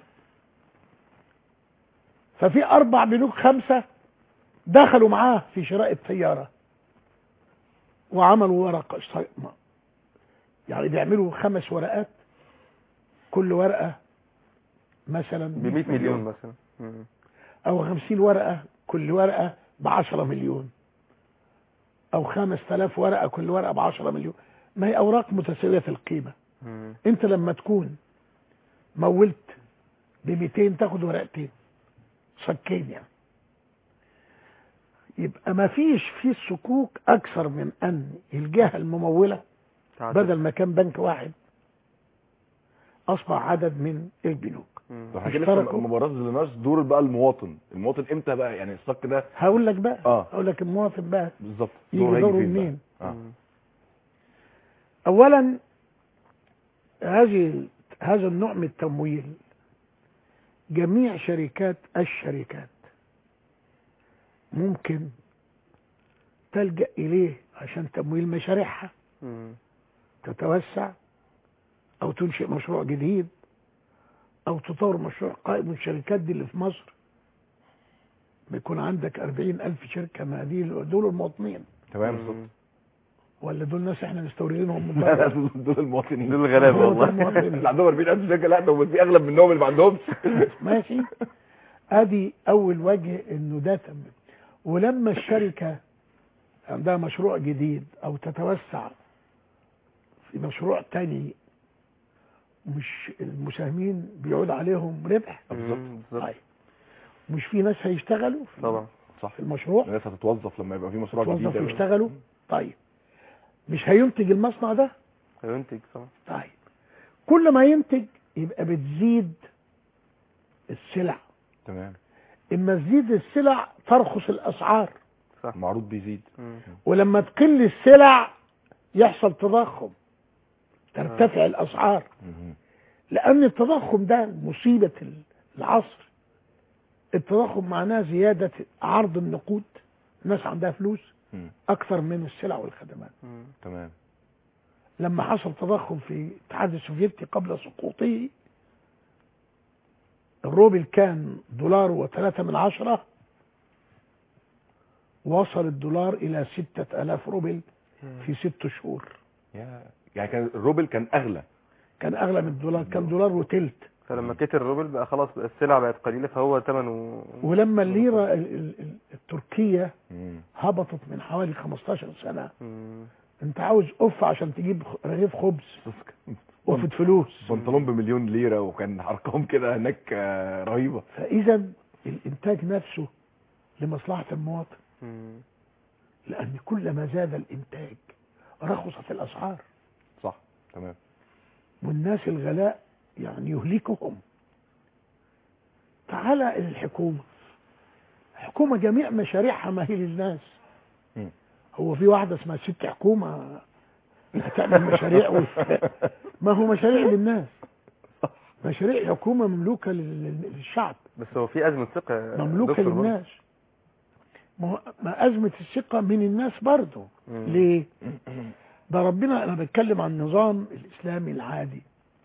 Speaker 7: ففي 4 بنوك 5 دخلوا معاه في شراء السيارة وعملوا ورقة، يعني بيعملوا 5 ورقات، كل ورقة مثلا
Speaker 2: ب100 مليون مثلا،
Speaker 7: او 50 ورقة كل ورقة ب10 مليون، او 5000 ورقة كل ورقة ب10 مليون. ما هي اوراق متساوية في القيمة. انت لما تكون مولت ب200 تاخد ورقتين صكين يعني. يبقى ما فيش في الصكوك اكثر من ان الجهة الممولة بدل ما كان بنك واحد اصبح عدد من البنوك.
Speaker 1: احنا كده مباراه للناس دور بقى المواطن امتى بقى يعني الصك ده؟
Speaker 7: هقول لك بقى هقول لك المواطن بقى
Speaker 1: بالظبط
Speaker 7: يجي دوره منين. اولا هذا النوع من التمويل جميع الشركات ممكن تلجأ اليه عشان تمويل مشاريعها، تتوسع او تنشئ مشروع جديد او تطور مشروع قائم. من الشركات دي اللي في مصر بيكون عندك 40,000 شركة، ما دي دول المواطنين.
Speaker 1: تمام بالظبط.
Speaker 7: ولا دول ناس احنا مستوردينهم من بره؟
Speaker 1: دول المواطنين،
Speaker 2: دول الغلابه والله.
Speaker 1: اللي عندهم 40,000 شركة، لا ده في اغلب منهم اللي ما عندهمش.
Speaker 7: ماشي. ادي اول وجه انه ده تمام. ولما الشركة عندها مشروع جديد او تتوسع في مشروع تاني، مش المساهمين بيعود عليهم ربح؟
Speaker 1: بالظبط.
Speaker 7: طيب مش في ناس هيشتغلوا
Speaker 2: طبعا
Speaker 1: صح
Speaker 7: في المشروع؟
Speaker 1: الناس هتتوظف لما يبقى في مشروع جديد
Speaker 7: يشتغلوا. طيب مش هينتج المصنع ده؟
Speaker 2: هينتج طبعا.
Speaker 7: طيب كل ما ينتج يبقى بتزيد السلع.
Speaker 1: تمام.
Speaker 7: اما تزيد السلع ترخص الاسعار،
Speaker 2: صح.
Speaker 1: المعروض بيزيد.
Speaker 7: ولما تقل السلع يحصل تضخم، ترتفع الاسعار. لان التضخم ده مصيبة العصر. التضخم معناه زيادة عرض النقود، الناس عندها فلوس اكثر من السلع والخدمات.
Speaker 1: تمام.
Speaker 7: لما حصل تضخم في الاتحاد السوفيتي قبل سقوطه، الروبل كان $1.03، وصل الدولار الى 6000 روبل في 6 شهور.
Speaker 1: يعني كان الروبل كان اغلى من الدولار، كان $1 وتلت.
Speaker 2: فلما كتر الروبل بقى خلاص، بقى السلع بقت قليله، فهو ثمنه.
Speaker 7: ولما الليره التركيه هبطت من حوالي 15 سنه، انت عاوز عشان تجيب رغيف خبز وفد فلوس،
Speaker 1: بنطلون ب1,000,000 ليره، وكان ارقام كده هناك رهيبه.
Speaker 7: فاذا الانتاج نفسه لمصلحه المواطن، لان كلما زاد الانتاج رخصت الاسعار.
Speaker 1: صح. تمام.
Speaker 7: والناس الغلاء يعني يهلكهم. تعالى الحكومة جميع مشاريعها ما هي للناس. هو في واحدة اسمها ست حكومة هتعمل مشاريع ما هو مشاريع للناس، مشاريع حكومة مملوكة للشعب.
Speaker 2: بس هو في أزمة ثقة
Speaker 7: مملوكة للناس. ما أزمة الثقة من الناس برضه. ليه؟ ده ربنا، أنا بتكلم عن النظام الإسلامي العادي.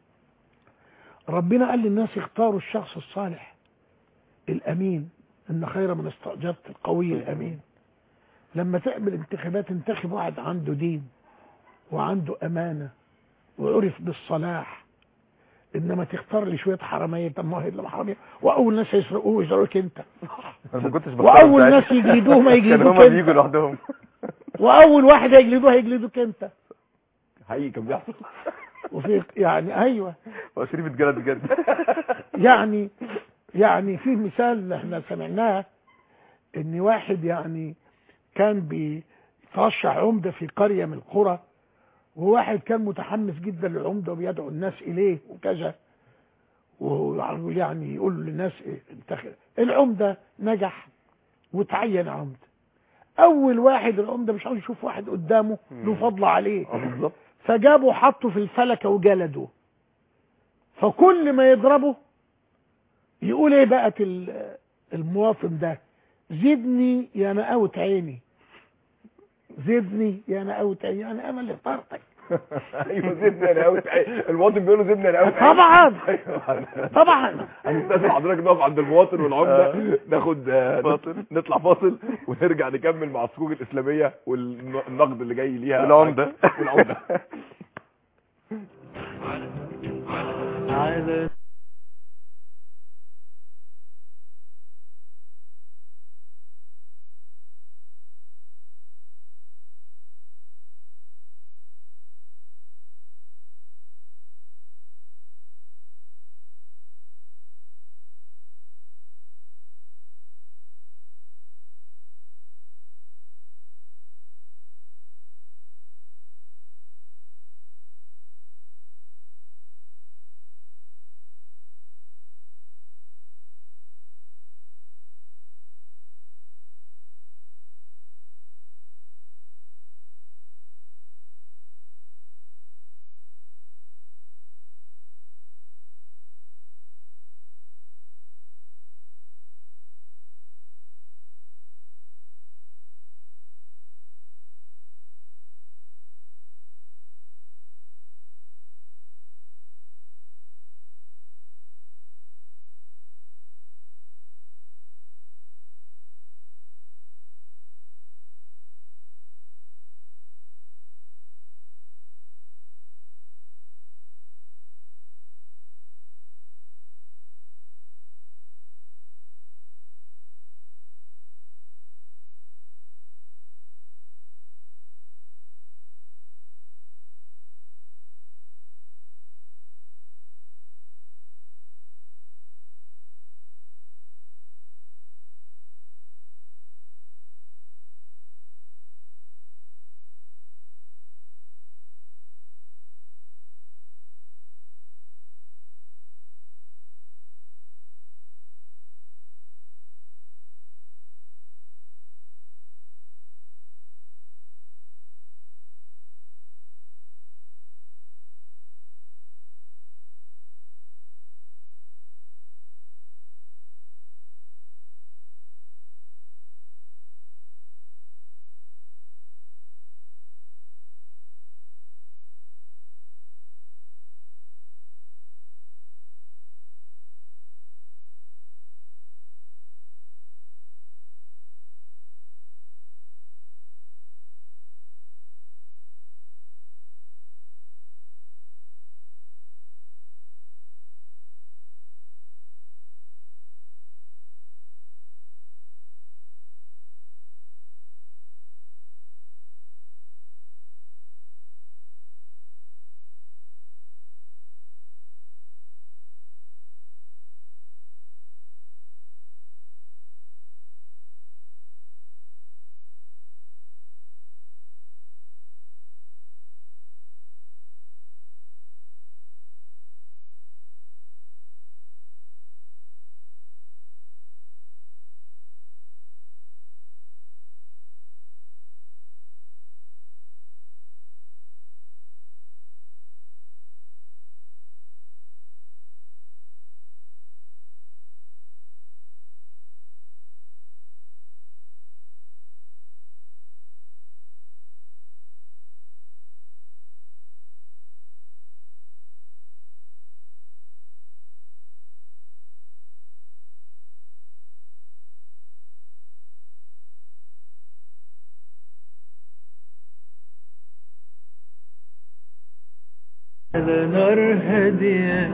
Speaker 7: ربنا قال للناس اختاروا الشخص الصالح الأمين، إن خير من استأجرت القوي الأمين. لما تعمل انتخابات انتخب واحد عنده دين وعنده أمانة وعرف بالصلاح. إنما تختار لي شوية حرامية، طب ما هي اللي حرامية، وأول ناس هيسرقوه يسرقوك أنت، وأول ناس يجلدوه ما يجلدوك أنت،
Speaker 2: يجوا لوحدهم،
Speaker 7: وأول واحد هيجلدوه هيجلدوك أنت.
Speaker 1: حقيقي كان بيحصل.
Speaker 7: وفي يعني ايوه
Speaker 2: وشريف اتجلد بجد.
Speaker 7: يعني في مثال احنا سمعناه ان واحد يعني كان بيترشح عمدة في قرية من القرى، وواحد كان متحمس جدا للعمدة وبيدعو الناس اليه وكذا، ويعني يقول للناس انتخب العمدة. نجح وتعين عمدة. اول واحد العمدة مش عاوز يشوف واحد قدامه له فضل عليه،
Speaker 2: بالظبط.
Speaker 7: فجابه حطه في الفلكة وجلده. فكل ما يضربه يقول ايه بقى المواطن ده؟ زدني يا نقاوة عيني، زدني يا نقاوة عيني، يعني انا اللي اخترتك.
Speaker 1: ايوه زدني انا قوي. المواطن بيقول له زدني انا قوي.
Speaker 7: طبعا طبعا.
Speaker 1: هنستاذن حضرتك نقف عند المواطن والعمده، ناخد نطلع فاصل ونرجع نكمل مع الصكوك الاسلاميه والنقد اللي جاي ليها
Speaker 2: العمده
Speaker 1: والعمده.
Speaker 3: على نار هادية.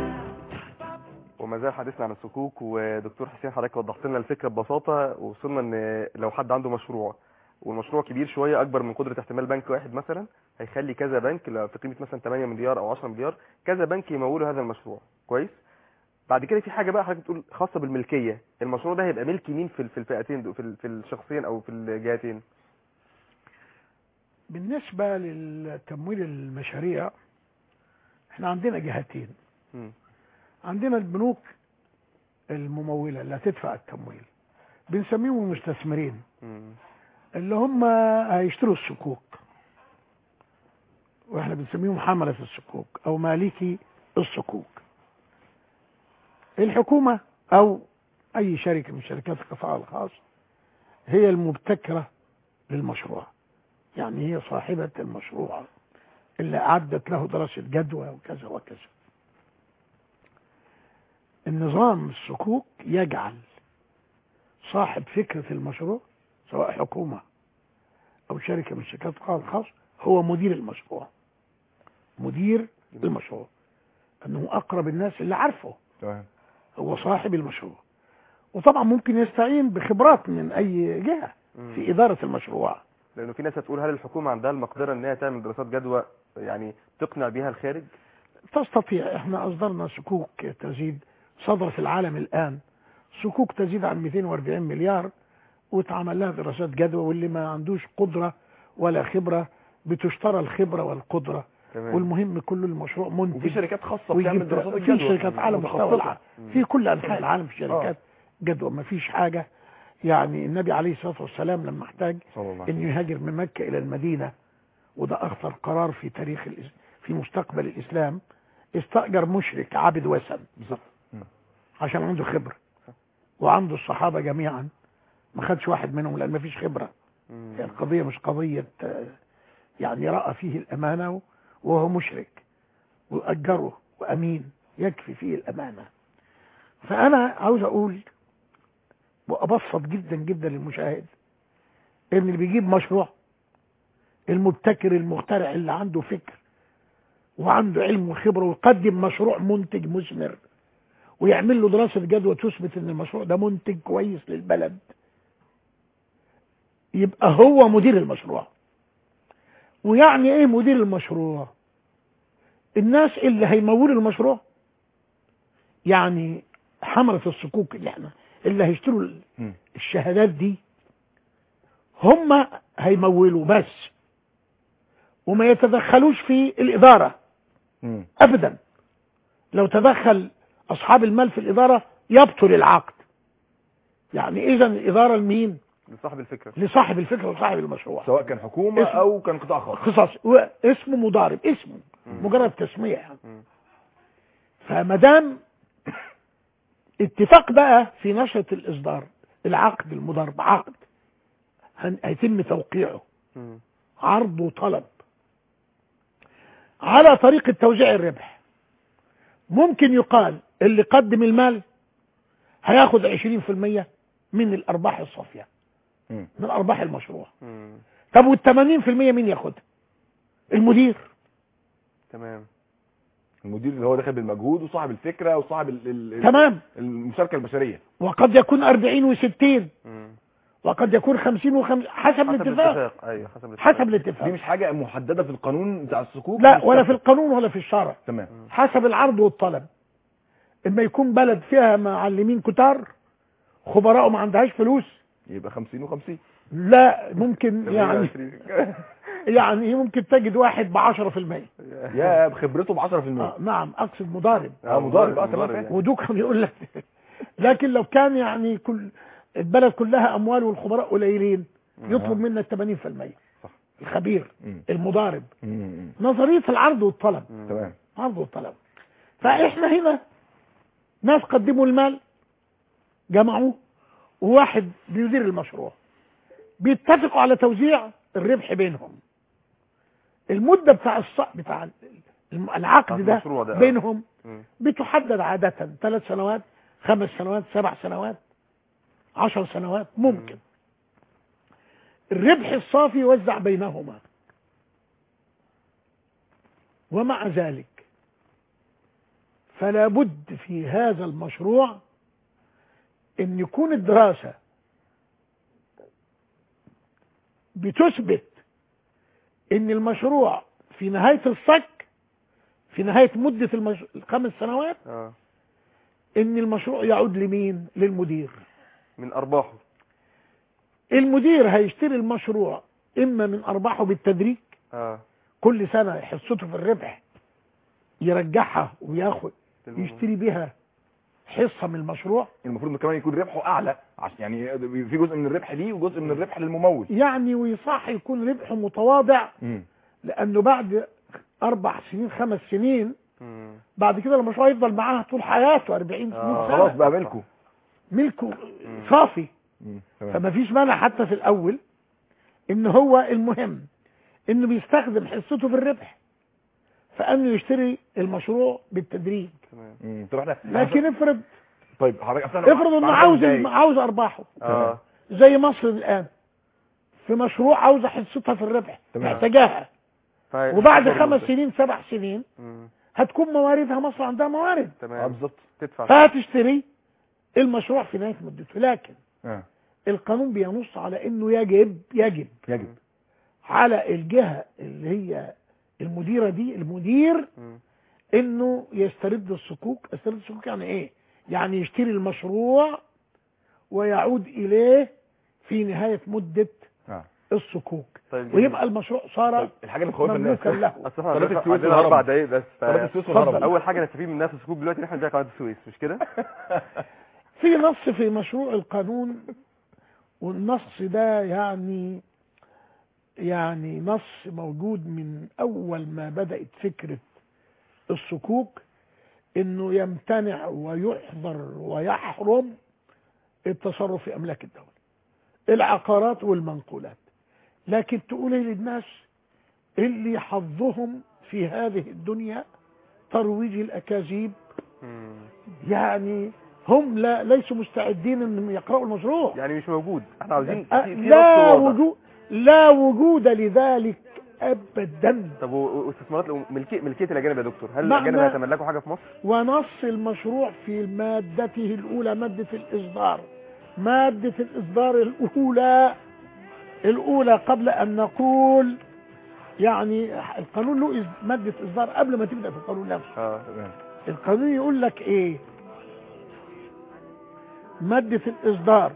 Speaker 2: وما زال حديثنا عن الصكوك، ودكتور حسين حضرتك وضحت لنا الفكره ببساطه، ووصلنا ان لو حد عنده مشروع والمشروع كبير شويه اكبر من قدره احتمال بنك واحد مثلا، هيخلي كذا بنك في قيمه مثلا 8 مليار او 10 مليار كذا بنك يمولوا هذا المشروع كويس. بعد كده في حاجه بقى حضرتك بتقول خاصه بالملكيه، المشروع ده هيبقى ملك مين في الفئتين دول، في الشخصين او في الجهتين؟
Speaker 7: بالنسبة للتمويل المشاريع احنا عندنا جهتين. عندنا البنوك الممولة اللي هتدفع التمويل بنسميهم المستثمرين، اللي هم هيشتروا الصكوك، واحنا بنسميهم حملة الصكوك او مالكي الصكوك. الحكومة او اي شركة من شركات القطاع الخاص هي المبتكرة للمشروع، يعني هي صاحبة المشروع اللي أعدت له دراسة جدوى وكذا وكذا. النظام الصكوك يجعل صاحب فكرة المشروع سواء حكومة أو شركة من شركات القطاع الخاص هو مدير المشروع. مدير المشروع أنه أقرب الناس اللي عارفه، هو صاحب المشروع. وطبعا ممكن يستعين بخبرات من أي جهة في إدارة المشروع،
Speaker 2: لانه في ناس هتقول هل الحكومه عندها المقدره ان هي تعمل دراسات جدوى يعني تقنع بيها الخارج؟
Speaker 7: تستطيع. احنا اصدرنا صكوك تزيد، صدر في العالم الان صكوك تزيد عن 240 مليار واتعمل لها دراسات جدوى، واللي ما عندوش قدرة ولا خبرة بتشترى الخبرة والقدرة.
Speaker 2: تمام.
Speaker 7: والمهم كل المشروع منتج،
Speaker 1: وفي شركات خاصه
Speaker 7: ويجيب
Speaker 1: بتعمل دراسات
Speaker 7: في
Speaker 1: الجدوى،
Speaker 7: شركات على مستوى العالم في كل انحاء العالم في شركات جدوى. ما فيش حاجة. يعني النبي عليه الصلاة والسلام لما احتاج انه يهاجر من مكة الى المدينة، وده اخطر قرار في تاريخ في مستقبل الاسلام، استأجر مشرك عابد وثن عشان عنده خبرة، وعنده الصحابة جميعا ما خدش واحد منهم لان ما فيش خبرة. يعني القضية مش قضية يعني رأى فيه الامانة وهو مشرك وأجره وامين يكفي فيه الامانة. فانا عاوز اقول وابسط جدا جدا للمشاهد ان اللي بيجيب مشروع المبتكر المخترع اللي عنده فكر وعنده علم وخبرة ويقدم مشروع منتج مثمر ويعمل له دراسة جدوى تثبت ان المشروع ده منتج كويس للبلد، يبقى هو مدير المشروع. ويعني ايه مدير المشروع؟ الناس اللي هيمولوا المشروع، يعني حملة الصكوك اللي هيشتروا الشهادات دي، هم هيمولوا بس وما يتدخلوش في الإدارة أبدا. لو تدخل أصحاب المال في الإدارة يبطل العقد. يعني إذا الإدارة لمين؟
Speaker 2: لصاحب الفكرة،
Speaker 7: لصاحب الفكرة وصاحب المشروع،
Speaker 1: سواء كان حكومة أو كان قطاع
Speaker 7: خاص. اسمه مضارب، اسمه مجرد تسمية. فمدام اتفاق بقى في نشرة الإصدار العقد المضارب عقد هيتم توقيعه، عرض وطلب على طريقة توزيع الربح. ممكن يقال اللي قدم المال هياخد 20% من الأرباح الصافية من أرباح المشروع. طب وال80% مين ياخدها؟ المدير.
Speaker 2: تمام.
Speaker 1: المدير اللي هو داخل بالمجهود وصاحب الفكرة وصاحب
Speaker 7: تمام
Speaker 1: المشاركة البشرية.
Speaker 7: وقد يكون 40 و60 وقد يكون 50 و50 حسب الاتفاق.
Speaker 2: ايوه
Speaker 7: حسب الاتفاق.
Speaker 1: دي مش حاجة محددة في القانون بتاع الصكوك؟
Speaker 7: لا، ولا في القانون ولا في الشرع.
Speaker 1: تمام.
Speaker 7: حسب العرض والطلب. اما يكون بلد فيها معلمين كتار خبراء ما عندهاش فلوس
Speaker 1: يبقى 50 و50.
Speaker 7: لا، ممكن يعني ممكن تجد واحد ب10%.
Speaker 1: يا بخبرته ب10%.
Speaker 7: نعم، اقصد مضارب.
Speaker 1: مضارب. تمام.
Speaker 7: ودوك يقول لك لكن لو كان يعني كل البلد كلها اموال والخبراء قليلين يطلب منك 80%.
Speaker 1: صح.
Speaker 7: الخبير المضارب. نظرية العرض والطلب.
Speaker 1: تمام.
Speaker 7: عرض والطلب. فاحنا هنا ناس قدموا المال جمعوه، وواحد بيدير المشروع، بيتفقوا على توزيع الربح بينهم. المدة بتاع العقد ده بينهم بتحدد عادة 3 سنوات 5 سنوات 7 سنوات 10 سنوات ممكن. الربح الصافي يوزع بينهما. ومع ذلك فلا بد في هذا المشروع ان يكون الدراسة بتثبت ان المشروع في نهاية الصك، في نهاية مدة ال5 سنوات، ان المشروع يعود لمين؟ للمدير
Speaker 2: من ارباحه.
Speaker 7: المدير هيشتري المشروع اما من ارباحه بالتدريج، كل سنة حصته في الربح يرجعها وياخد يشتري بيها حصة من المشروع.
Speaker 1: المفروض كمان يكون ربحه اعلى، يعني في جزء من الربح ليه وجزء من الربح للممول،
Speaker 7: يعني ويصح يكون ربحه متواضع. لانه بعد 4 سنين 5 سنين بعد كده المشروع يفضل معاه طول حياته 40 سنة،
Speaker 1: خلاص بقى ملكه
Speaker 7: صافي. فما فيش مانع حتى في الاول ان هو المهم انه بيستخدم حصته في الربح فانه يشتري المشروع بالتدريج. لكن افرض انه عاوز ارباحه، زي مصر الان في مشروع عاوزه حصتها في الربح محتاجاها، وبعد 5 سنين 7 سنين هتكون مواردها، مصر عندها موارد
Speaker 1: بالظبط تدفع،
Speaker 7: فهتشتري المشروع في نهاية مدته. لكن القانون بينص على انه يجب على الجهة اللي هي المديرة دي، المدير، انه يسترد الصكوك. يسترد الصكوك يعني ايه؟ يعني يشتري المشروع ويعود اليه في نهاية مدة الصكوك. ويبقى المشروع صار
Speaker 1: الحاجه اللي مخوفه الناس
Speaker 7: له.
Speaker 2: قناه السويس 4 دقايق بس.
Speaker 1: السويس
Speaker 2: اول حاجه نستفيد منها في الصكوك دلوقتي ان احنا نبيع قناه السويس، مش كده؟
Speaker 7: في نص في مشروع القانون، والنص ده يعني نص موجود من اول ما بدأت فكرة الصكوك، انه يمتنع ويحظر ويحرم التصرف في املاك الدولة، العقارات والمنقولات. لكن تقول للناس اللي حظهم في هذه الدنيا ترويج الأكاذيب، يعني هم ليسوا مستعدين انهم يقرأوا المشروع،
Speaker 2: يعني مش موجود. احنا عاوزين
Speaker 7: لا وجود لذلك ابدا.
Speaker 2: طب واستثمارات ملكية الاجانب يا دكتور، هل الاجانب هيتملكوا حاجة في مصر؟
Speaker 7: ونص المشروع في مادته الاولى، مادة الإصدار الأولى قبل أن نقول يعني القانون له مادة إصدار قبل ما تبدأ في القانون نفسه. القانون يقول لك إيه؟ مادة الإصدار.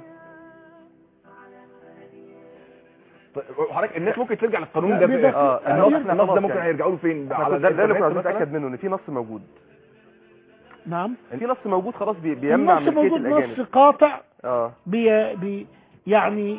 Speaker 1: حضرتك الناس ممكن ترجع للقانون ده النص ده ممكن هيرجعوا له فين؟
Speaker 2: على ده اللي كنا نتأكد منه ان في نص موجود.
Speaker 7: نعم،
Speaker 2: في نص موجود خلاص بيمنع ملكية الأجانب.
Speaker 7: نص قاطع يعني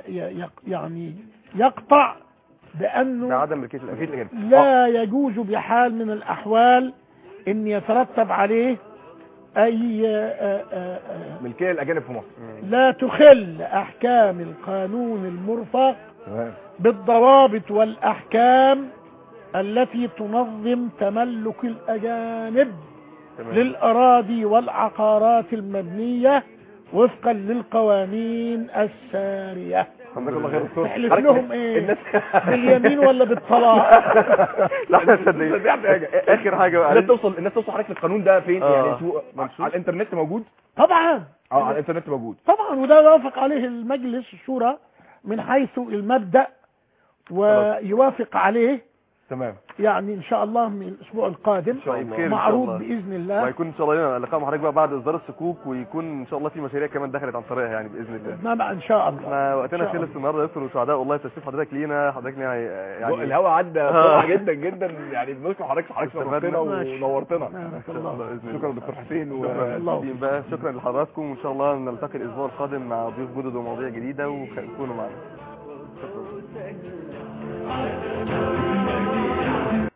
Speaker 7: يقطع بأنه
Speaker 2: بعدم ملكية الأجانب
Speaker 7: لا يجوز بحال من الأحوال أن يترتب عليه أي
Speaker 1: ملكية الأجانب في مصر،
Speaker 7: لا تخل أحكام القانون المرفق بالضوابط والأحكام التي تنظم تملك الأجانب للأراضي والعقارات المبنية وفقا للقوانين السارية.
Speaker 1: الله الله خير دكتور.
Speaker 7: تحلف لهم ايه؟ باليمين ولا بالطلاق؟
Speaker 2: لا احنا صدقين اخر حاجه بقى،
Speaker 1: الناس توصل حضرتك للقانون ده فين؟ يعني انتوا على الانترنت موجود
Speaker 7: طبعا.
Speaker 1: على الانترنت موجود
Speaker 7: طبعا، وده وافق عليه المجلس الشورى من حيث المبدأ ويوافق عليه.
Speaker 1: تمام،
Speaker 7: يعني ان شاء الله من الاسبوع القادم معروض باذن الله،
Speaker 2: وهيكون ان شاء الله لنا لقاء مع حضرتك بقى بعد اصدار الصكوك، ويكون ان شاء الله في مشاريع كمان دخلت عن طريقها يعني باذن الله.
Speaker 7: نعم ان شاء الله.
Speaker 2: احنا وقتنا خلص النهارده يا دكتور، وسعداء والله بتشريف حضرتك لينا. حضرتك يعني
Speaker 1: الهوا عدى بسرعه جدا جدا، يعني بنشكر حضرتك نورتنا ونورتنا. شكرا دكتور حسين
Speaker 2: بقى، شكرا لحضراتكم، وان شاء الله نلتقي الاسبوع القادم مع ضيوف جدد ومواضيع جديده، وكونوا معنا. شكرا.